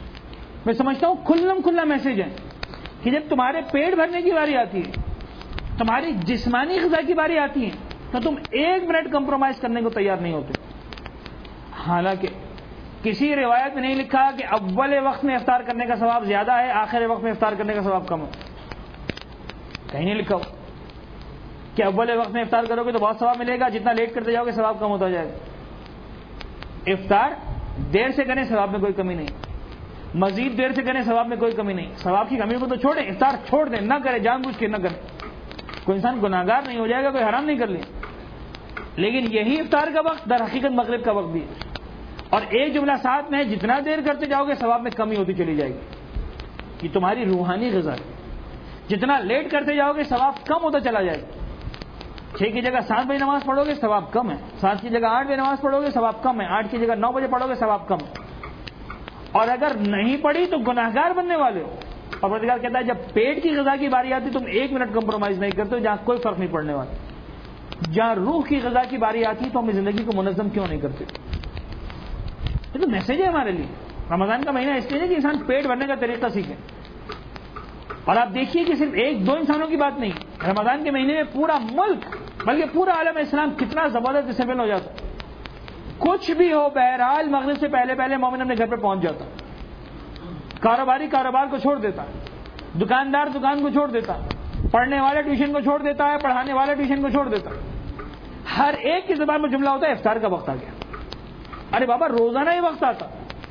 میں سمجھتا ہوں کھلم کھلا میسج ہے کہ جب تمہارے پیٹ بھرنے کی باری آتی ہے تمہاری جسمانی غذا کی باری آتی ہے تو تم ایک منٹ کمپرومائز کرنے کو تیار نہیں ہوتے. حالانکہ کسی روایت میں نہیں لکھا کہ اول وقت میں افطار کرنے کا ثواب زیادہ ہے، آخر وقت میں افطار کرنے کا ثواب کم ہے. کہیں نہیں لکھا ہو کہ اول وقت میں افطار کرو گے تو بہت ثواب ملے گا، جتنا لیٹ کرتے جاؤ گے ثواب کم ہوتا جائے گا. افطار دیر سے کریں ثواب میں کوئی کمی نہیں، مزید دیر سے کریں ثواب میں کوئی کمی نہیں. ثواب کی کمی کو تو چھوڑیں، افطار چھوڑ دیں، نہ کریں، جان بوجھ کے نہ کریں. کوئی انسان گناہگار نہیں ہو جائے گا، کوئی حرام نہیں کر لیا. لیکن یہی افطار کا وقت در حقیقت مغرب کا وقت بھی ہے. اور ایک جملہ ساتھ میں ہے، جتنا دیر کرتے جاؤ گے ثواب میں کمی ہوتی چلی جائے گی. یہ تمہاری روحانی غذا ہے. جتنا لیٹ کرتے جاؤ گے ثواب کم ہوتا چلا جائے گا. چھ کی جگہ سات بجے نماز پڑھو گے ثواب کم ہے، سات کی جگہ آٹھ بجے نماز پڑھو گے ثواب کم ہے، آٹھ کی جگہ نو بجے پڑھو گے ثواب کم ہے. اور اگر نہیں پڑھی تو گناہگار بننے والے ہو. اور پروردگار کہتا ہے جب پیٹ کی غذا کی باری آتی تم ایک منٹ کمپرومائز نہیں کرتے، جہاں کوئی فرق نہیں پڑنے والا. جہاں روح کی غذا کی باری آتی تو ہم زندگی کو منظم کیوں نہیں کرتے؟ یہ تو میسج ہے ہمارے لیے. رمضان کا مہینہ اس لیے کہ انسان پیٹ بھرنے کا طریقہ سیکھے. اور آپ دیکھیے کہ صرف ایک دو انسانوں کی بات نہیں، رمضان کے مہینے میں پورا ملک بلکہ پورا عالم اسلام کتنا زبردست ڈسپلن ہو جاتا. کچھ بھی ہو بہرحال مغرب سے پہلے پہلے مومن اپنے گھر پہ پہنچ جاتا. کاروباری کاروبار کو چھوڑ دیتا، دکاندار دکان کو چھوڑ دیتا، پڑھنے والا ٹیوشن کو چھوڑ دیتا ہے، پڑھانے والا ٹیوشن کو چھوڑ دیتا. ہر ایک کی زبان میں جملہ ہوتا ہے افطار کا وقت آ گیا. ارے بابا روزانہ ہی وقت آتا.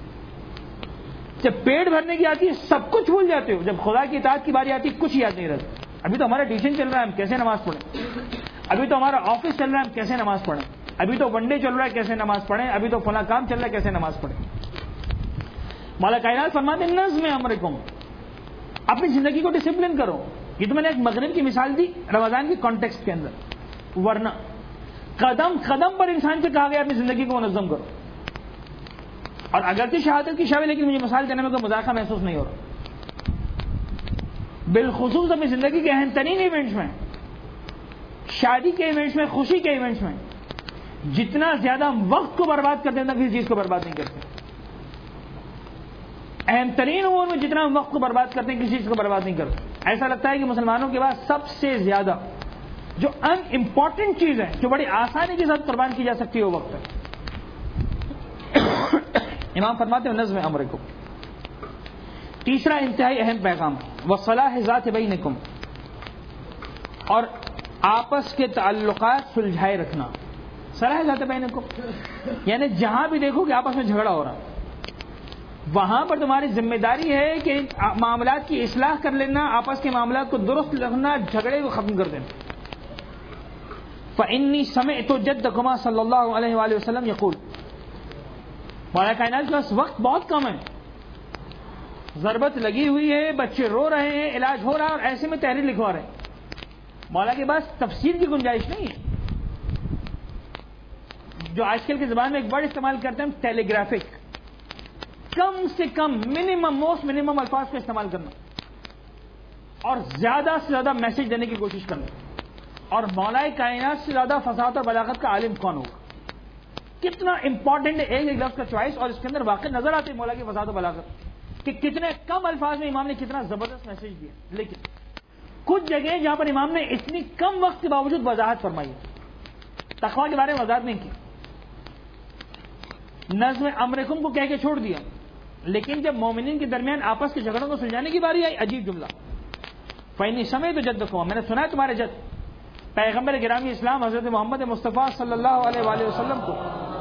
جب پیٹ بھرنے کی آتی ہے سب کچھ بھول جاتے ہو. جب خدا کی اطاعت کی باری آتی ہے کچھ یاد نہیں رہتا. ابھی تو ہمارا ٹیوشن چل رہا ہے، ہم کیسے نماز پڑھیں؟ ابھی تو ہمارا آفس چل رہا ہے، ہم کیسے نماز پڑھیں؟ ابھی تو ون ڈے چل رہا ہے، کیسے نماز پڑھیں؟ ابھی تو فلاں کام چل رہا ہے، کیسے نماز پڑھیں؟ مولا کائنات فرماتے ہیں نظم امرکم، اپنی زندگی کو ڈسپلن کرو. یہ تو میں نے ایک مغرب کی مثال دی رمضان کے کانٹیکسٹ کے اندر، ورنہ قدم قدم پر انسان سے کہا گیا اپنی زندگی کو منظم کرو. اور اگرچہ شہادت کی شب ہے لیکن مجھے مثال دینے میں کوئی مذاقہ محسوس نہیں ہو رہا. بالخصوص اپنی زندگی کے اہم ترین ایونٹس میں، شادی کے ایونٹس میں، خوشی کے ایونٹس میں جتنا زیادہ ہم وقت کو برباد کرتے ہیں اتنا کسی چیز کو برباد نہیں کرتے. اہم ترین امور میں جتنا ہم وقت کو برباد کرتے ہیں کسی چیز کو برباد نہیں کرتے. ایسا لگتا ہے کہ مسلمانوں کے پاس سب سے زیادہ جو ان امپورٹنٹ چیز ہے جو بڑی آسانی کے ساتھ قربان کی جا سکتی ہے وہ وقت ہے. امام فرماتے ہیں نظم امرکم. تیسرا انتہائی اہم پیغام وصلاح ذات بینکم، اور آپس کے تعلقات سلجھائے رکھنا. صلاح ذات بینکم یعنی جہاں بھی دیکھو کہ آپس میں جھگڑا ہو رہا وہاں پر تمہاری ذمہ داری ہے کہ معاملات کی اصلاح کر لینا، آپس کے معاملات کو درست رکھنا، جھگڑے کو ختم کر دینا. فإنی سمعت جدکما صلی اللہ علیہ وآلہ وسلم یقول، مولا کائنات کے پاس وقت بہت کم ہے، ضربت لگی ہوئی ہے، بچے رو رہے ہیں، علاج ہو رہا ہے، اور ایسے میں تحریر لکھوا رہے ہیں. مولا کے پاس تفسیر کی گنجائش نہیں ہے. جو آج کل کی زبان میں ایک ورڈ استعمال کرتے ہیں ٹیلی گرافک، کم سے کم منیمم موسٹ منیمم الفاظ کا استعمال کرنا اور زیادہ سے زیادہ میسج دینے کی کوشش کرنا. اور مولا کائنات سے زیادہ فصاحت اور بلاغت کا عالم کون ہوگا؟ کتنا امپورٹنٹ ہے ایک ایک لفظ کا چوائس، اور اس کے اندر واقع نظر آتی ہے مولا کی فصاحت و بلاغت کہ کتنے کم الفاظ میں امام نے کتنا زبردست میسج دیا. لیکن کچھ جگہ جہاں پر امام نے اتنی کم وقت کے باوجود وضاحت فرمائی، تقویٰ کے بارے میں وضاحت نہیں کی، نظم امرکم کو کہہ کے چھوڑ دیا. لیکن جب مومنین کے درمیان آپس کے جھگڑوں کو سلجھانے کی باری آئی، عجیب جملہ فإنی سمعت جدکما، میں نے سنا ہے تمہارے جد. پیغمبر گرامی اسلام حضرت محمد مصطفیٰ صلی اللہ علیہ وآلہ وسلم کو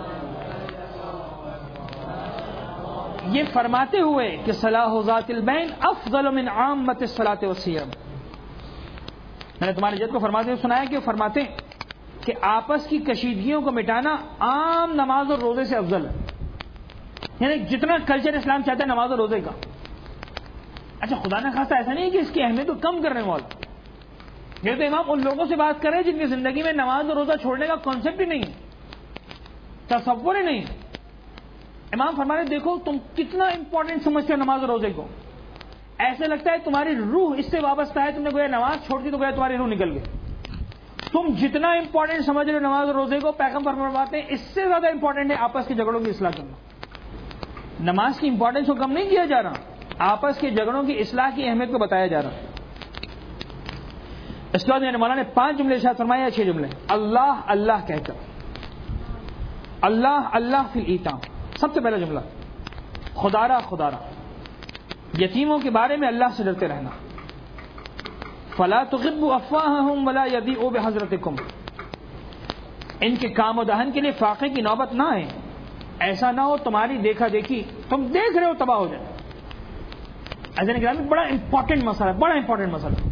یہ فرماتے ہوئے کہ صلاح ذات البین افضل من عامۃ الصلاۃ والصیام، میں نے تمہارے جد کو فرماتے ہوئے سنا ہے کہ وہ فرماتے ہیں کہ آپس کی کشیدگیوں کو مٹانا عام نماز اور روزے سے افضل ہے. یعنی جتنا کلچر اسلام چاہتا ہے نماز اور روزے کا. اچھا خدا نہ خواستہ ایسا نہیں ہے کہ اس کی اہمیت کو کم کرنے والا. یہ تو امام ان لوگوں سے بات کریں جن کی زندگی میں نماز اور روزہ چھوڑنے کا کانسیپٹ ہی نہیں ہے، تصور ہی نہیں ہے. امام فرماتے دیکھو تم کتنا امپورٹنٹ سمجھتے ہو نماز اور روزے کو. ایسے لگتا ہے تمہاری روح اس سے وابستہ ہے، تم نے گویا نماز چھوڑ دی تو گویا تمہاری روح نکل گئی. تم جتنا امپورٹنٹ سمجھ رہے ہو نماز اور روزے کو، پیغمبر فرماتے ہیں اس سے زیادہ امپورٹنٹ ہے آپس کے جھگڑوں کی اصلاح کرنا. نماز کی امپورٹنس کو کم نہیں کیا جا رہا، آپس کے جھگڑوں کی اصلاح کی اہمیت کو بتایا جا رہا. اس کے بعد میرے مولانا نے پانچ جملے ارشاد فرمائے یا چھ جملے. اللہ اللہ کہہ کر, اللہ اللہ فی الایتام, سب سے پہلا جملہ خدارا خدارا, یتیموں کے بارے میں اللہ سے ڈرتے رہنا. فلا تغبوا افواہہم ولا یضیعوا بحضرتکم, ان کے کام و دہن کے لیے فاقے کی نوبت نہ آئے. ایسا نہ ہو تمہاری دیکھا دیکھی تم دیکھ رہے ہو تباہ ہو جائے. ایسے نہیں, بڑا امپورٹنٹ مسئلہ ہے, بڑا امپورٹنٹ مسئلہ.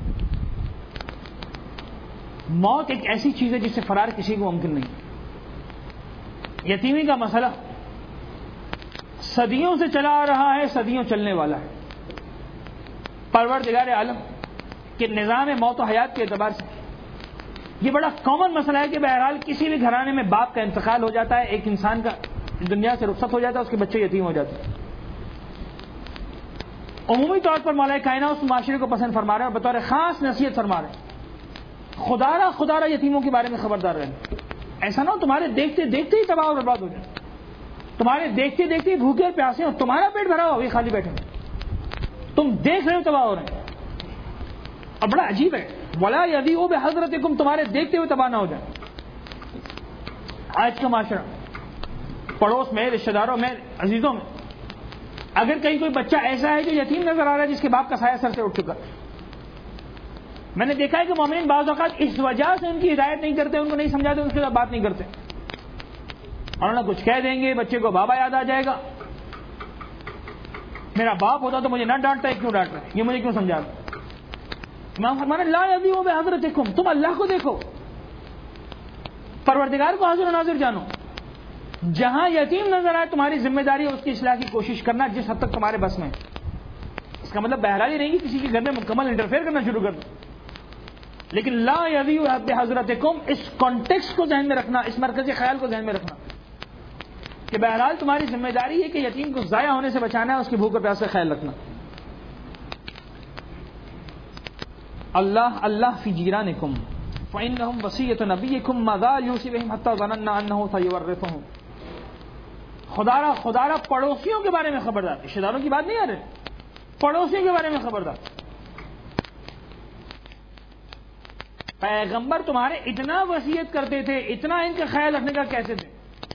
موت ایک ایسی چیز ہے جس سے فرار کسی کو ممکن نہیں. یتیمی کا مسئلہ صدیوں سے چلا آ رہا ہے, صدیوں چلنے والا ہے. پروردگار عالم کے نظام موت و حیات کے اعتبار سے یہ بڑا کامن مسئلہ ہے کہ بہرحال کسی بھی گھرانے میں باپ کا انتقال ہو جاتا ہے, ایک انسان کا دنیا سے رخصت ہو جاتا ہے, اس کے بچے یتیم ہو جاتے ہیں. عمومی طور پر مولا کائنات اس معاشرے کو پسند فرما رہے ہیں اور بطور خاص نصیحت فرما رہے ہیں, خدارا خدارا یتیموں کے بارے میں خبردار رہنا. ایسا نہ ہو تمہارے دیکھتے دیکھتے ہی تباہ اور برباد ہو جائے, تمہارے دیکھتے دیکھتے ہی بھوکے اور پیاسے ہو, تمہارا پیٹ بھرا ہو, یہ خالی بیٹھے تم دیکھ رہے ہو تباہ ہو رہے ہیں. اور بڑا عجیب ہے, ولا یضیعوا بحضرتکم, تمہارے دیکھتے ہوئے تباہ نہ ہو جائے. آج کا معاشرہ پڑوس میں, رشتہ داروں میں, عزیزوں میں, اگر کہیں کوئی بچہ ایسا ہے جو یتیم نظر آ رہا ہے جس کے باپ کا سایہ سر سے اٹھ چکا, میں نے دیکھا ہے کہ مومنین بعض اوقات اس وجہ سے ان کی ہدایت نہیں کرتے, ان کو نہیں سمجھاتے, ان کے ساتھ بات نہیں کرتے, اور نہ کچھ کہہ دیں گے, بچے کو بابا یاد آ جائے گا. میرا باپ ہوتا تو مجھے نہ ڈانٹتا ہے, کیوں ڈانٹ رہا ہے, یہ مجھے کیوں سمجھاتا. امام فرمانے لا یضیعوا بحضرتکم, تم اللہ کو دیکھو, پروردگار کو حاضر و ناظر جانو. جہاں یتیم نظر آئے تمہاری ذمہ داری ہے اس کی اصلاح کی کوشش کرنا جس حد تک تمہارے بس میں. اس کا مطلب بہرحال ہی نہیں کہ کسی کے گھر میں مکمل انٹرفیئر کرنا شروع کر دو, لیکن لا یضیعوا بحضرتکم اس کانٹیکسٹ کو ذہن میں رکھنا, اس مرکزی خیال کو ذہن میں رکھنا کہ بہرحال تمہاری ذمہ داری ہے کہ یتیم کو ضائع ہونے سے بچانا ہے, اس کی بھوک اور پیاس کا خیال رکھنا. اللہ اللہ فی جیرانکم فإنہم وصیۃ نبیکم ما زال یوصی بہم حتی ظننا انہ سیورثہم. خدارا خدارا پڑوسیوں کے بارے میں خبردار, رشتہ داروں کی بات نہیں آ رہی, پڑوسیوں کے بارے میں خبردار. پیغمبر تمہارے اتنا وصیت کرتے تھے, اتنا ان کا خیال رکھنے کا کیسے تھے.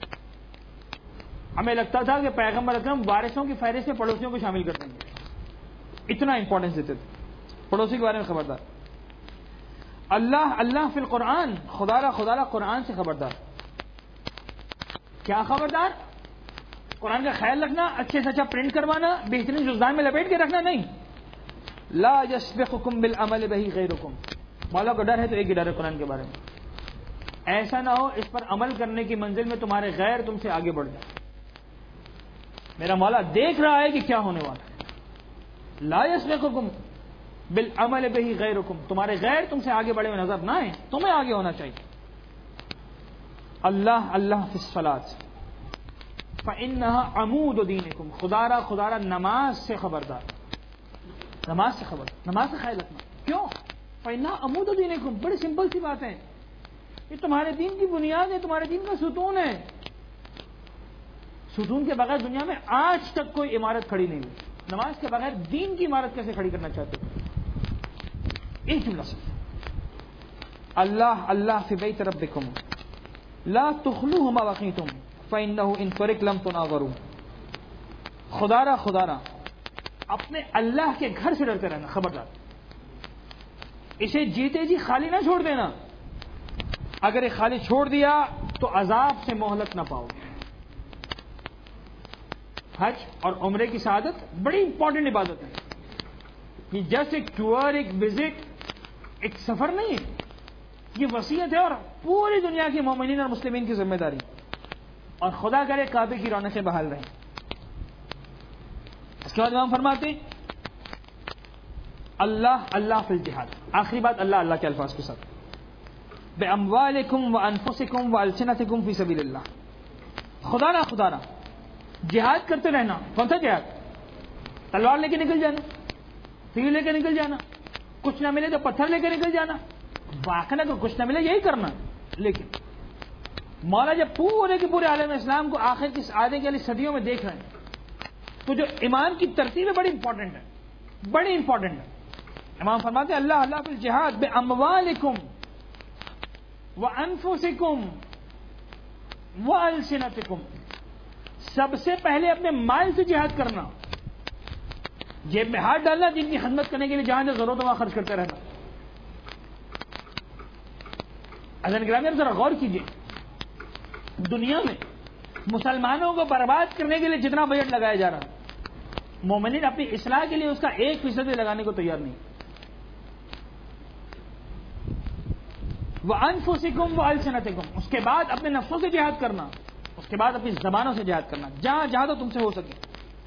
ہمیں لگتا تھا کہ پیغمبر اکرم وارثوں کی فہرست میں پڑوسیوں کو شامل کرتے ہیں, اتنا امپورٹنس دیتے تھے. پڑوسی کے بارے میں خبردار. اللہ اللہ فی القرآن, خدارا خدارا قرآن سے خبردار. کیا خبردار؟ قرآن کا خیال رکھنا, اچھے سے اچھا پرنٹ کروانا, بہترین جزدان میں لپیٹ کے رکھنا نہیں. لا یسبقکم بالعمل بہ غیرکم, مولا کو ڈر ہے تو ایک ہی ڈر ہے قرآن کے بارے میں. ایسا نہ ہو اس پر عمل کرنے کی منزل میں تمہارے غیر تم سے آگے بڑھ جائے. میرا مولا دیکھ رہا ہے کہ کیا ہونے والا ہے. لا یسبقکم بالعمل بہ غیرکم, تمہارے غیر تم سے آگے بڑھے ہوئے نظر نہ آئے, تمہیں آگے ہونا چاہیے. اللہ اللہ فی الصلاۃ فإنہا عمود دینکم, خدارا خدارا نماز سے خبردار, نماز سے خبردار, نماز سے خیال رکھنا. کیوں؟ فإنہا عمود دینکم, بڑی سمپل سی بات ہے, یہ تمہارے دین کی بنیاد ہے, تمہارے دین کا ستون ہے. ستون کے بغیر دنیا میں آج تک کوئی عمارت کھڑی نہیں ہوئی. نماز کے بغیر دین کی عمارت کیسے کھڑی کرنا چاہتے ہو؟ ایک جملہ صرف, اللہ اللہ فی بیت ربکم لا تخلوہ ما بقیتم فإنہ ان فرق لم تناظروا. خدارا خدارا اپنے اللہ کے گھر سے ڈرتے رہنا, خبردار. اسے جیتے جی خالی نہ چھوڑ دینا, اگر یہ خالی چھوڑ دیا تو عذاب سے مہلت نہ پاؤ. حج اور عمرے کی سعادت بڑی امپورٹنٹ عبادت ہے. یہ جسٹ ایک ٹور, ایک وزٹ, ایک سفر نہیں ہے, یہ وصیت ہے اور پوری دنیا کے مومنین اور مسلمین کی ذمہ داری. اور خدا کرے کعبے کی رونقیں بحال رہیں. اس کے بعد امام فرماتے ہیں اللہ اللہ فی الجہاد, آخری بات اللہ اللہ کے الفاظ کے ساتھ, بِأَمْوَالِكُمْ وَأَنفُسِكُمْ وَأَلْسِنَتِكُمْ فِي سَبِيلِ اللَّهِ. خدا نہ خدا نہ جہاد کرتے رہنا. کون سا جہاد؟ تلوار لے کے نکل جانا, تیر لے کے نکل جانا, کچھ نہ ملے تو پتھر لے کے نکل جانا, واقعہ کو کچھ نہ ملے یہی کرنا. لیکن مولا جب پورے کے پورے عالم اسلام کو آخر کی آنے کے لیے صدیوں میں دیکھ رہے ہیں تو جو ایمان کی ترتیب ہے بڑی امپورٹنٹ ہے, بڑی امپورٹنٹ ہے. امام فرماتے ہیں اللہ اللہ فی الجہاد باموالکم وانفسکم والسنتکم، سب سے پہلے اپنے مال سے جہاد کرنا، جیب میں ہاتھ ڈالنا، جن کی خدمت کرنے کے لیے جہاں جہاں ضرورت ہو وہاں خرچ کرتے رہنا. حضرت گرامی ذرا غور کیجیے، دنیا میں مسلمانوں کو برباد کرنے کے لیے جتنا بجٹ لگایا جا رہا ہے، مومنین اپنی اصلاح کے لیے اس کا ایک فیصد بھی لگانے کو تیار نہیں. وَأَنفُسِكُمْ وَأَلْسِنَتِكُمْ، اس کے بعد اپنے نفسوں سے جہاد کرنا، اس کے بعد اپنی زبانوں سے جہاد کرنا، جہاں جہاں تو تم سے ہو سکے.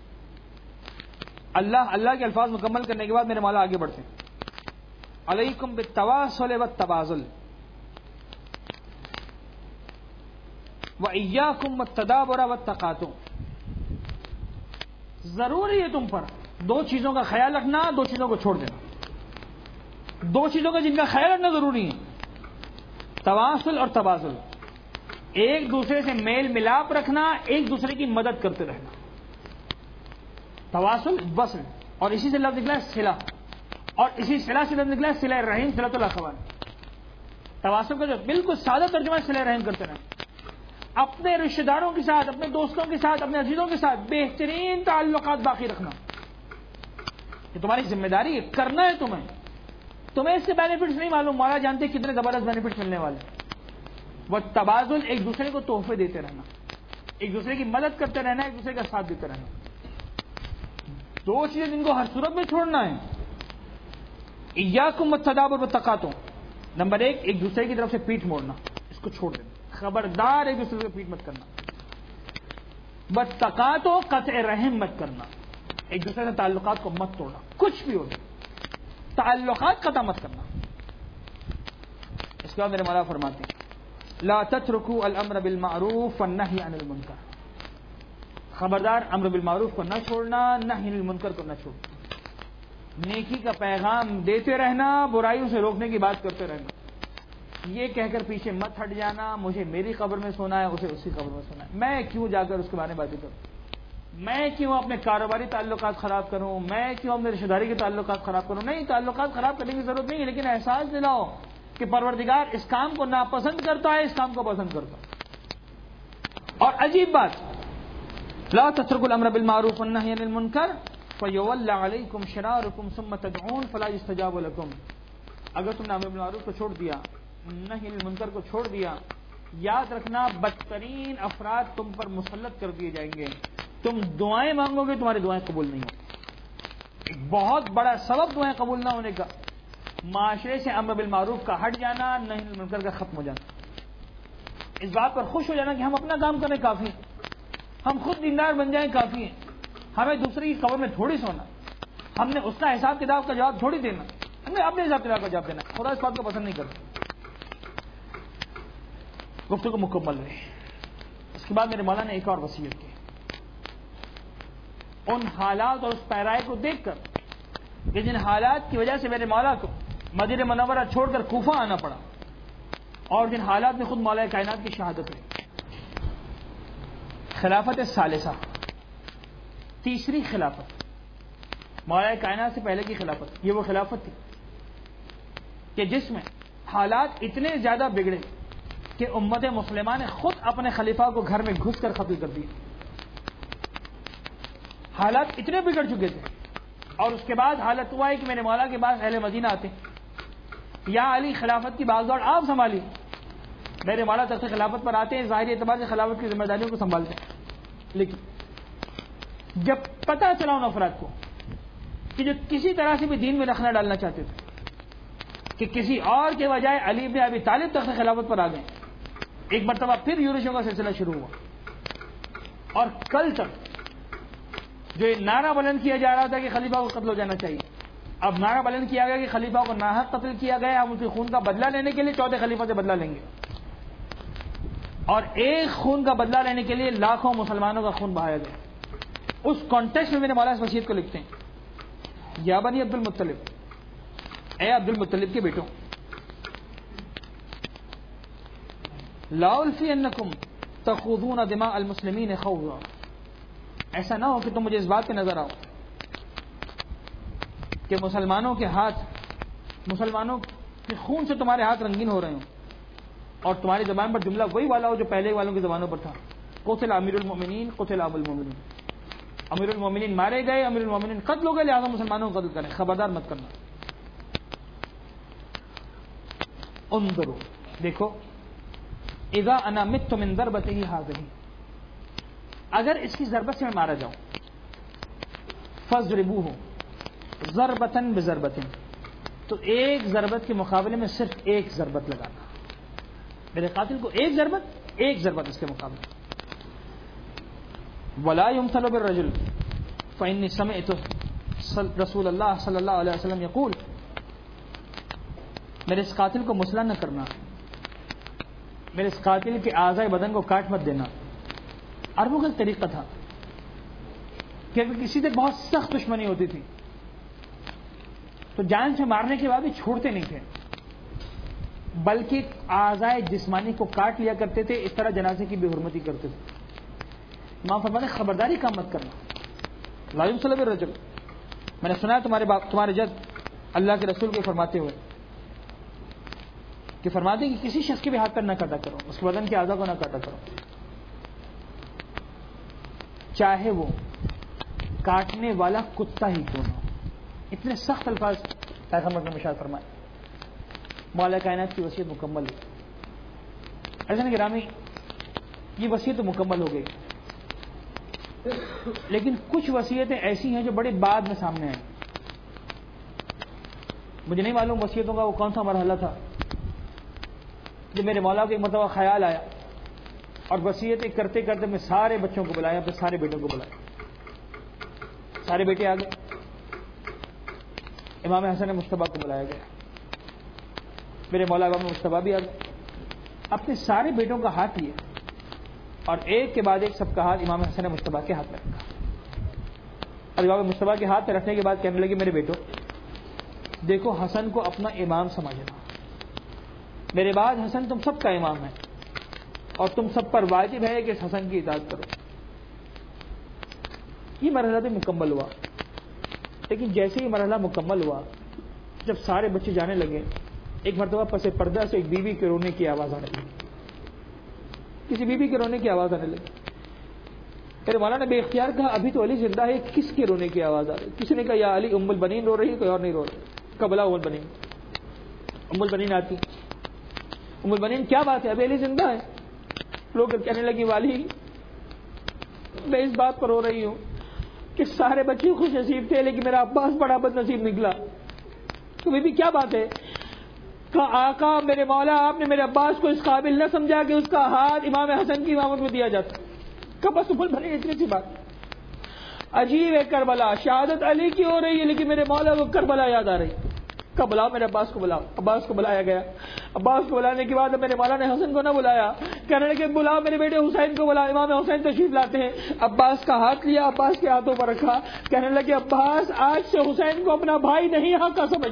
اللہ اللہ کے الفاظ مکمل کرنے کے بعد میرے مولا آگے بڑھتے ہیں. علیکم بالتواصل والتبازل وَإِيَّاكُمْ وَالتَّدَابُرَ وَالتَّقَاتُمْ، ضروری ہے تم پر دو چیزوں کا خیال رکھنا، دو چیزوں کو چھوڑ دینا. دو چیزوں کا جن کا خیال رکھنا ضروری ہے، تواصل اور تبازل، ایک دوسرے سے میل ملاپ رکھنا، ایک دوسرے کی مدد کرتے رہنا. تواصل وصل، اور اسی سے لفظ نکلا ہے صلہ، اور اسی صلہ سے لفظ نکلا ہے صلہ رحم، صلۃ الاخوان. تواصل کا جو بالکل سادہ ترجمہ ہے صلہ رحم کرتے رہنا، اپنے رشتہ داروں کے ساتھ، اپنے دوستوں کے ساتھ، اپنے عزیزوں کے ساتھ بہترین تعلقات باقی رکھنا. یہ تمہاری ذمہ داری ہے، کرنا ہے تمہیں. تمہیں اس سے بینیفٹس نہیں معلوم، مولا جانتے کتنے زبردست بینیفٹس ملنے والے. وہ تبادل، ایک دوسرے کو تحفے دیتے رہنا، ایک دوسرے کی مدد کرتے رہنا، ایک دوسرے کا ساتھ دیتے رہنا. دو چیزیں جن کو ہر صورت میں چھوڑنا ہے. ایاکم والتدابر والتقاتم، نمبر ایک، ایک دوسرے کی طرف سے پیٹھ موڑنا، اس کو چھوڑ دینا، خبردار ایک دوسرے سے پیٹھ مت کرنا. والتقاتم، قطع رحم مت کرنا، ایک دوسرے سے تعلقات کو مت توڑنا، کچھ بھی ہو تعلقات قطع مت کرنا. اس کے بعد میرے مولا فرماتے ہیں لا تترکوا الامر بالمعروف والنهي عن المنکر، خبردار امر بالمعروف کو نہ چھوڑنا، نہی عن المنکر کو نہ چھوڑنا. نیکی کا پیغام دیتے رہنا، برائیوں سے روکنے کی بات کرتے رہنا. یہ کہہ کر پیچھے مت ہٹ جانا مجھے میری قبر میں سونا ہے، اسے اسی قبر میں سونا ہے، میں کیوں جا کر اس کے بارے میں باتیں کروں، میں کیوں اپنے کاروباری تعلقات خراب کروں، میں کیوں اپنے رشتہ داری کے تعلقات خراب کروں. نہیں، تعلقات خراب کرنے کی ضرورت نہیں ہے، لیکن احساس دلاؤ کہ پروردگار اس کام کو ناپسند کرتا ہے، اس کام کو پسند کرتا ہے. اور عجیب بات، لا تتركوا الامر بالمعروف والنهي عن المنکر فيولى عليكم شراركم ثم تدعون فلا يستجاب لكم. اگر تم نے امر بالمعروف کو چھوڑ دیا، نہی عن المنکر کو چھوڑ دیا، یاد رکھنا بدترین افراد تم پر مسلط کر دیے جائیں گے. تم دعائیں مانگو گے، تمہاری دعائیں قبول نہیں ہوں. ایک بہت بڑا سبب دعائیں قبول نہ ہونے کا معاشرے سے امر بالمعروف کا ہٹ جانا، نہی عن المنکر کا ختم ہو جانا. اس بات پر خوش ہو جانا کہ ہم اپنا کام کریں کافی ہیں، ہم خود دیندار بن جائیں کافی ہیں، ہمیں دوسرے کی قبر میں تھوڑی سونا، ہم نے اس کا حساب کتاب کا جواب تھوڑی دینا، ہم نے اپنے حساب کتاب کا جواب دینا. خدا اس بات کو پسند نہیں کرتا. گفتگو مکمل رہی. اس کے بعد میرے مولا نے ایک اور وصیت کی. ان حالات اور اس پیرائے کو دیکھ کر کہ جن حالات کی وجہ سے میرے مولا کو مدینہ منورہ چھوڑ کر کوفہ آنا پڑا، اور جن حالات میں خود مولا کائنات کی شہادت ہوئی. خلافت ثالثہ، تیسری خلافت، مولا کائنات سے پہلے کی خلافت، یہ وہ خلافت تھی کہ جس میں حالات اتنے زیادہ بگڑے کہ امت مسلمہ نے خود اپنے خلیفہ کو گھر میں گھس کر قتل کر دیا. حالات اتنے بگڑ چکے تھے، اور اس کے بعد حالت ہوا ہے کہ میرے مولا کے بعد اہل مدینہ آتے، یا علی خلافت کی باغ دوڑ آپ سنبھالی. میرے مولا تخت خلافت پر آتے ہیں، ظاہری اعتبار سے خلافت کی ذمہ داریوں کو سنبھالتے ہیں. لیکن جب پتہ چلا ان افراد کو کہ جو کسی طرح سے بھی دین میں رکھنا ڈالنا چاہتے تھے کہ کسی اور کے بجائے علی بن ابی طالب تخت خلافت پر آ گئے، ایک مرتبہ پھر یورشوں کا سلسلہ شروع ہوا. اور کل تک جو نعرہ بلند کیا جا رہا تھا کہ خلیفہ کو قتل ہو جانا چاہیے، اب نعرہ بلند کیا گیا کہ خلیفہ کو ناحق قتل کیا گیا، ہم ان کے خون کا بدلہ لینے کے لیے چوتھے خلیفہ سے بدلہ لیں گے. اور ایک خون کا بدلہ لینے کے لیے لاکھوں مسلمانوں کا خون بہایا گیا. اس کانٹیکسٹ میں میرے مولا اس وصیت کو لکھتے ہیں، یا بنی عبد المطلب، اے عبد المطلب کے بیٹوں، لا الفینکم تخوضون دماء المسلمین خوضا، ایسا نہ ہو کہ تم مجھے اس بات پہ نظر آؤ کہ مسلمانوں کے ہاتھ مسلمانوں کے خون سے تمہارے ہاتھ رنگین ہو رہے ہوں اور تمہاری زبان پر جملہ وہی والا ہو جو پہلے والوں کی زبانوں پر تھا، قتل امیر المؤمنین قتل ابو المؤمنین، امیر المؤمنین مارے گئے، امیر المؤمنین قتل ہو گئے، لہٰذا مسلمانوں کو قتل کریں، خبردار مت کرنا۔ انظروا، دیکھو، اذا انا مت من ضربته هذه، اگر اس کی ضربت سے میں مارا جاؤں، فضربوه ضربة بضربة، تو ایک ضربت کے مقابلے میں صرف ایک ضربت لگانا، میرے قاتل کو ایک ضربت ایک ضربت اس کے مقابلے۔ ولا يمثل بالرجل فإني سمعت رسول اللہ صلی اللہ علیہ وسلم یقول، میرے اس قاتل کو مسلح نہ کرنا، میرے اس قاتل کے اعضائے بدن کو کاٹ مت دینا۔ عربوں کا طریقہ تھا کہ اگر کسی سے بہت سخت دشمنی ہوتی تھی تو جان سے مارنے کے بعد بھی چھوڑتے نہیں تھے، بلکہ اعضائے جسمانی کو کاٹ لیا کرتے تھے، اس طرح جنازے کی بے حرمتی کرتے تھے۔ امام فرماتے خبرداری کام مت کرنا، لا یمثل بالرجل، میں نے سنا ہے تمہارے باپ تمہارے جد اللہ کے رسول کو فرماتے ہوئے کہ فرماتے ہیں کہ کسی شخص کے بھی ہاتھ پر نہ کاٹا کرو، اس کے بدن کے اعضاء کو نہ کاٹا کرو، چاہے وہ کاٹنے والا کتا ہی کیوں نہ ہو۔ اتنے سخت الفاظ پیغمبر نے ارشاد فرمائے۔ مولا کائنات کی وصیت مکمل ہے۔ عزیزان گرامی، یہ وصیت تو مکمل ہو گئی، لیکن کچھ وصیتیں ایسی ہیں جو بڑے بعد میں سامنے آئیں۔ مجھے نہیں معلوم وصیتوں کا وہ کون سا مرحلہ تھا جب میرے مولا کو ایک مرتبہ خیال آیا اور وصیتیں کرتے کرتے میں سارے بچوں کو بلایا، پھر سارے بیٹوں کو بلایا، سارے بیٹے آ گئے، امام حسن مجتبیٰ کو بلایا گیا، میرے مولا امام مجتبیٰ بھی آ گئے، اپنے سارے بیٹوں کا ہاتھ لیا اور ایک کے بعد ایک سب کا ہاتھ امام حسن مجتبیٰ کے ہاتھ میں رکھا، اور امام مجتبیٰ کے ہاتھ میں رکھنے کے بعد کہنے لگے میرے بیٹوں دیکھو، حسن کو اپنا امام سمجھنا، میرے بعد حسن تم سب کا امام ہے اور تم سب پر واجب ہے کہ اس حسن کی اطاعت کرو۔ یہ مرحلہ بھی مکمل ہوا، لیکن جیسے ہی مرحلہ مکمل ہوا، جب سارے بچے جانے لگے، ایک مرتبہ پس پردہ سے ایک بیوی کے رونے کی آواز آنے لگی، کسی بیوی کے رونے کی آواز آنے لگی۔ میرے مولا نے بے اختیار کہا ابھی تو علی زندہ ہے، کس کے رونے کی آواز آ رہی؟ کسی نے کہا یا علی ام البنین رو رہی ہے، کوئی اور نہیں رو رہی۔ قبلہ ام البنین ام البنین آتی، ام البنین کیا بات ہے؟ ابھی علی زندہ ہے؟ لوگ کہنے لگی والی میں اس بات پر رو رہی ہوں کہ سارے بچے خوش نصیب تھے لیکن میرا عباس بڑا بد نصیب نکلا۔ تو بی بی کیا بات ہے؟ کہا آقا میرے مولا آپ نے میرے عباس کو اس قابل نہ سمجھا کہ اس کا ہاتھ امام حسن کی امامت میں دیا جاتا۔ کب بس ام البنین اتنی سی بات، عجیب ہے کربلا، شہادت علی کی ہو رہی ہے لیکن میرے مولا کو کربلا یاد آ رہی۔ کب بلاؤ میرے عباس کو بلاؤ۔ عباس کو بلایا گیا، عباس کو بلانے کے بعد میرے مولا نے حسن کو نہ بلایا، کہنے لگے بلاؤ میرے بیٹے حسین کو بلاؤ۔ امام حسین تشریف لاتے ہیں، عباس کا ہاتھ لیا، عباس کے ہاتھوں پر رکھا، کہنے لگے عباس آج سے حسین کو اپنا بھائی نہیں آقا سمجھ،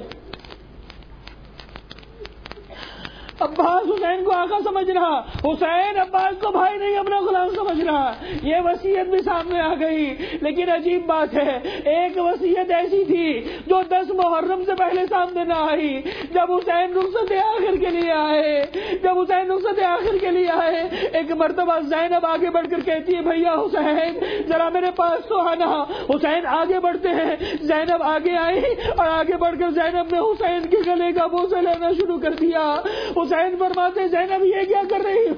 عباس حسین کو آقا سمجھ رہا، حسین عباس کو بھائی نہیں اپنا غلام سمجھ رہا۔ یہ وصیت بھی سامنے آ گئی، لیکن عجیب بات ہے ایک وصیت ایسی تھی جو دس محرم سے پہلے سامنے نہ آئی۔ جب حسین رخصت آخر کے لیے آئے جب حسین رخصت آخر کے لیے آئے ایک مرتبہ زینب آگے بڑھ کر کہتی ہے بھیا حسین ذرا میرے پاس تو آنا۔ حسین آگے بڑھتے ہیں، زینب آگے آئی اور آگے بڑھ کر زینب نے حسین کے گلے کا بوسہ لینا شروع کر دیا۔ حسین فرماتے زینب یہ کیا کر رہی ہو؟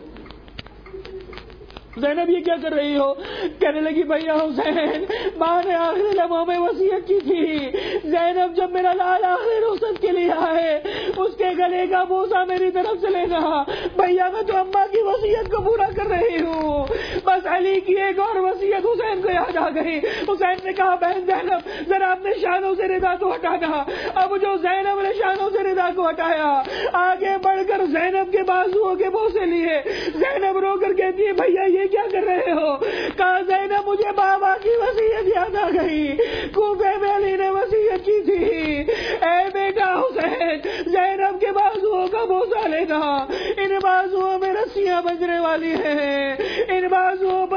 زینب یہ کیا کر رہی ہو؟ کہنے لگی بھیا حسین ماں نے آخری لمحوں میں وصیت کی تھی، زینب جب میرا لال آخری رخصت کے لیے آئے اس کے گلے کا بوسہ میری طرف سے لینا۔ بھیا میں تو اماں کی وصیت کو پورا کر رہی ہوں۔ بس علی کی ایک اور وصیت حسین کو یاد آ گئی۔ حسین نے کہا بہن زینب ذرا اپنے شانوں سے ردا تو ہٹانا۔ اب جو زینب نے شانوں سے ردا کو ہٹایا، آگے بڑھ کر زینب کے بازوؤں کے بوسے لیے، زینب رو کر کہتی ہے بھیا یہ کیا کر رہے ہو؟ کہا زینب مجھے بابا کی وصیت یاد آ گئی، کوفے میں علی نے وصیت کی تھی اے بیٹا حسین زینب کے بازوؤں کا بوسہ لینا، ان بازوؤں میں رسیاں بجنے والی ہیں، ان بازوؤں پر تازی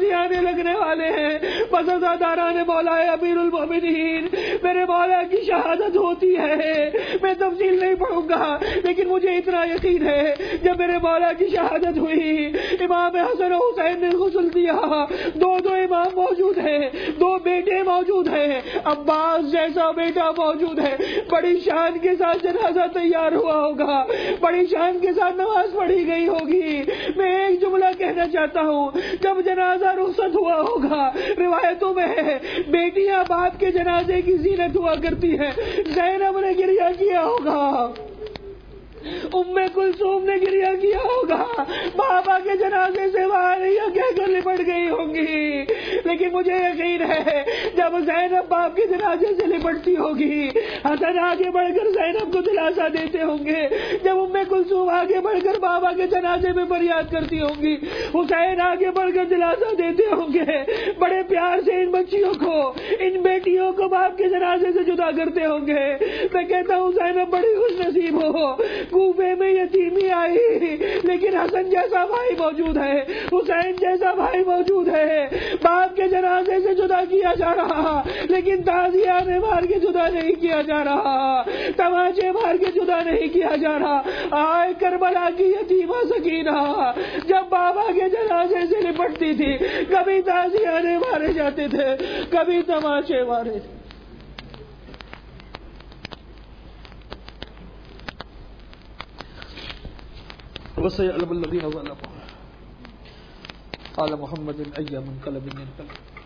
تازی آنے لگنے والے ہیں. بس عزاداران مولا امیر المومنین میرے مولا کی شہادت ہوتی ہے. میں تفصیل نہیں پڑھوں گا لیکن مجھے اتنا یقین ہے جب میرے مولا کی شہادت ہوئی امام حسن و حسین نے غسل دیا. دو دو امام موجود ہیں, دو بیٹے موجود ہیں, عباس جیسا بیٹا موجود ہے. بڑی شان کے ساتھ جنازہ تیار ہوا ہوگا, بڑی شان کے ساتھ نماز پڑھی گئی ہوگی. میں ایک جملہ کہنا چاہتا ہوں, جب جنازہ رخصت ہوا ہوگا روایتوں میں ہے بیٹیاں باپ کے جنازے کی زینت ہوا کرتی ہے. زینب نے گریہ کیا ہوگا, ام کلثوم نے گریہ کیا ہوگا, بابا کے جنازے سے باہر کہہ کر لپٹ گئی ہوں گی. لیکن مجھے یقین ہے جب زینب باپ کے جنازے سے لپٹتی ہوگی, حسن آگے بڑھ کر زینب کو دلاسا دیتے ہوں گے, جب ام کلثوم آگے بڑھ کر بابا کے جنازے میں فریاد کرتی ہوں گی, حسین آگے بڑھ کر دلاسا دیتے ہوں گے, بڑے پیار سے ان بچیوں کو, ان بیٹیوں کو باپ کے جنازے سے جدا کرتے ہوں گے. میں کہتا ہوں زینب بڑی خوش نصیب ہو, کوفے میں یتیمی آئی لیکن حسن جیسا بھائی موجود ہے, حسین جیسا بھائی موجود ہے. باپ کے جنازے سے جدا کیا جا رہا لیکن تازیہ میں مار کے جدا نہیں کیا جا رہا, تماچے مار کے جدا نہیں کیا جا رہا. آئے کربلا کی یتیمہ سکینہ جب بابا کے جنازے سے لپٹتی تھی, کبھی تازیہ نے مارے جاتے تھے, کبھی تماچے مارے تھے. وسيعلم الذين ظلموا قال محمد أي منقلب ينقلب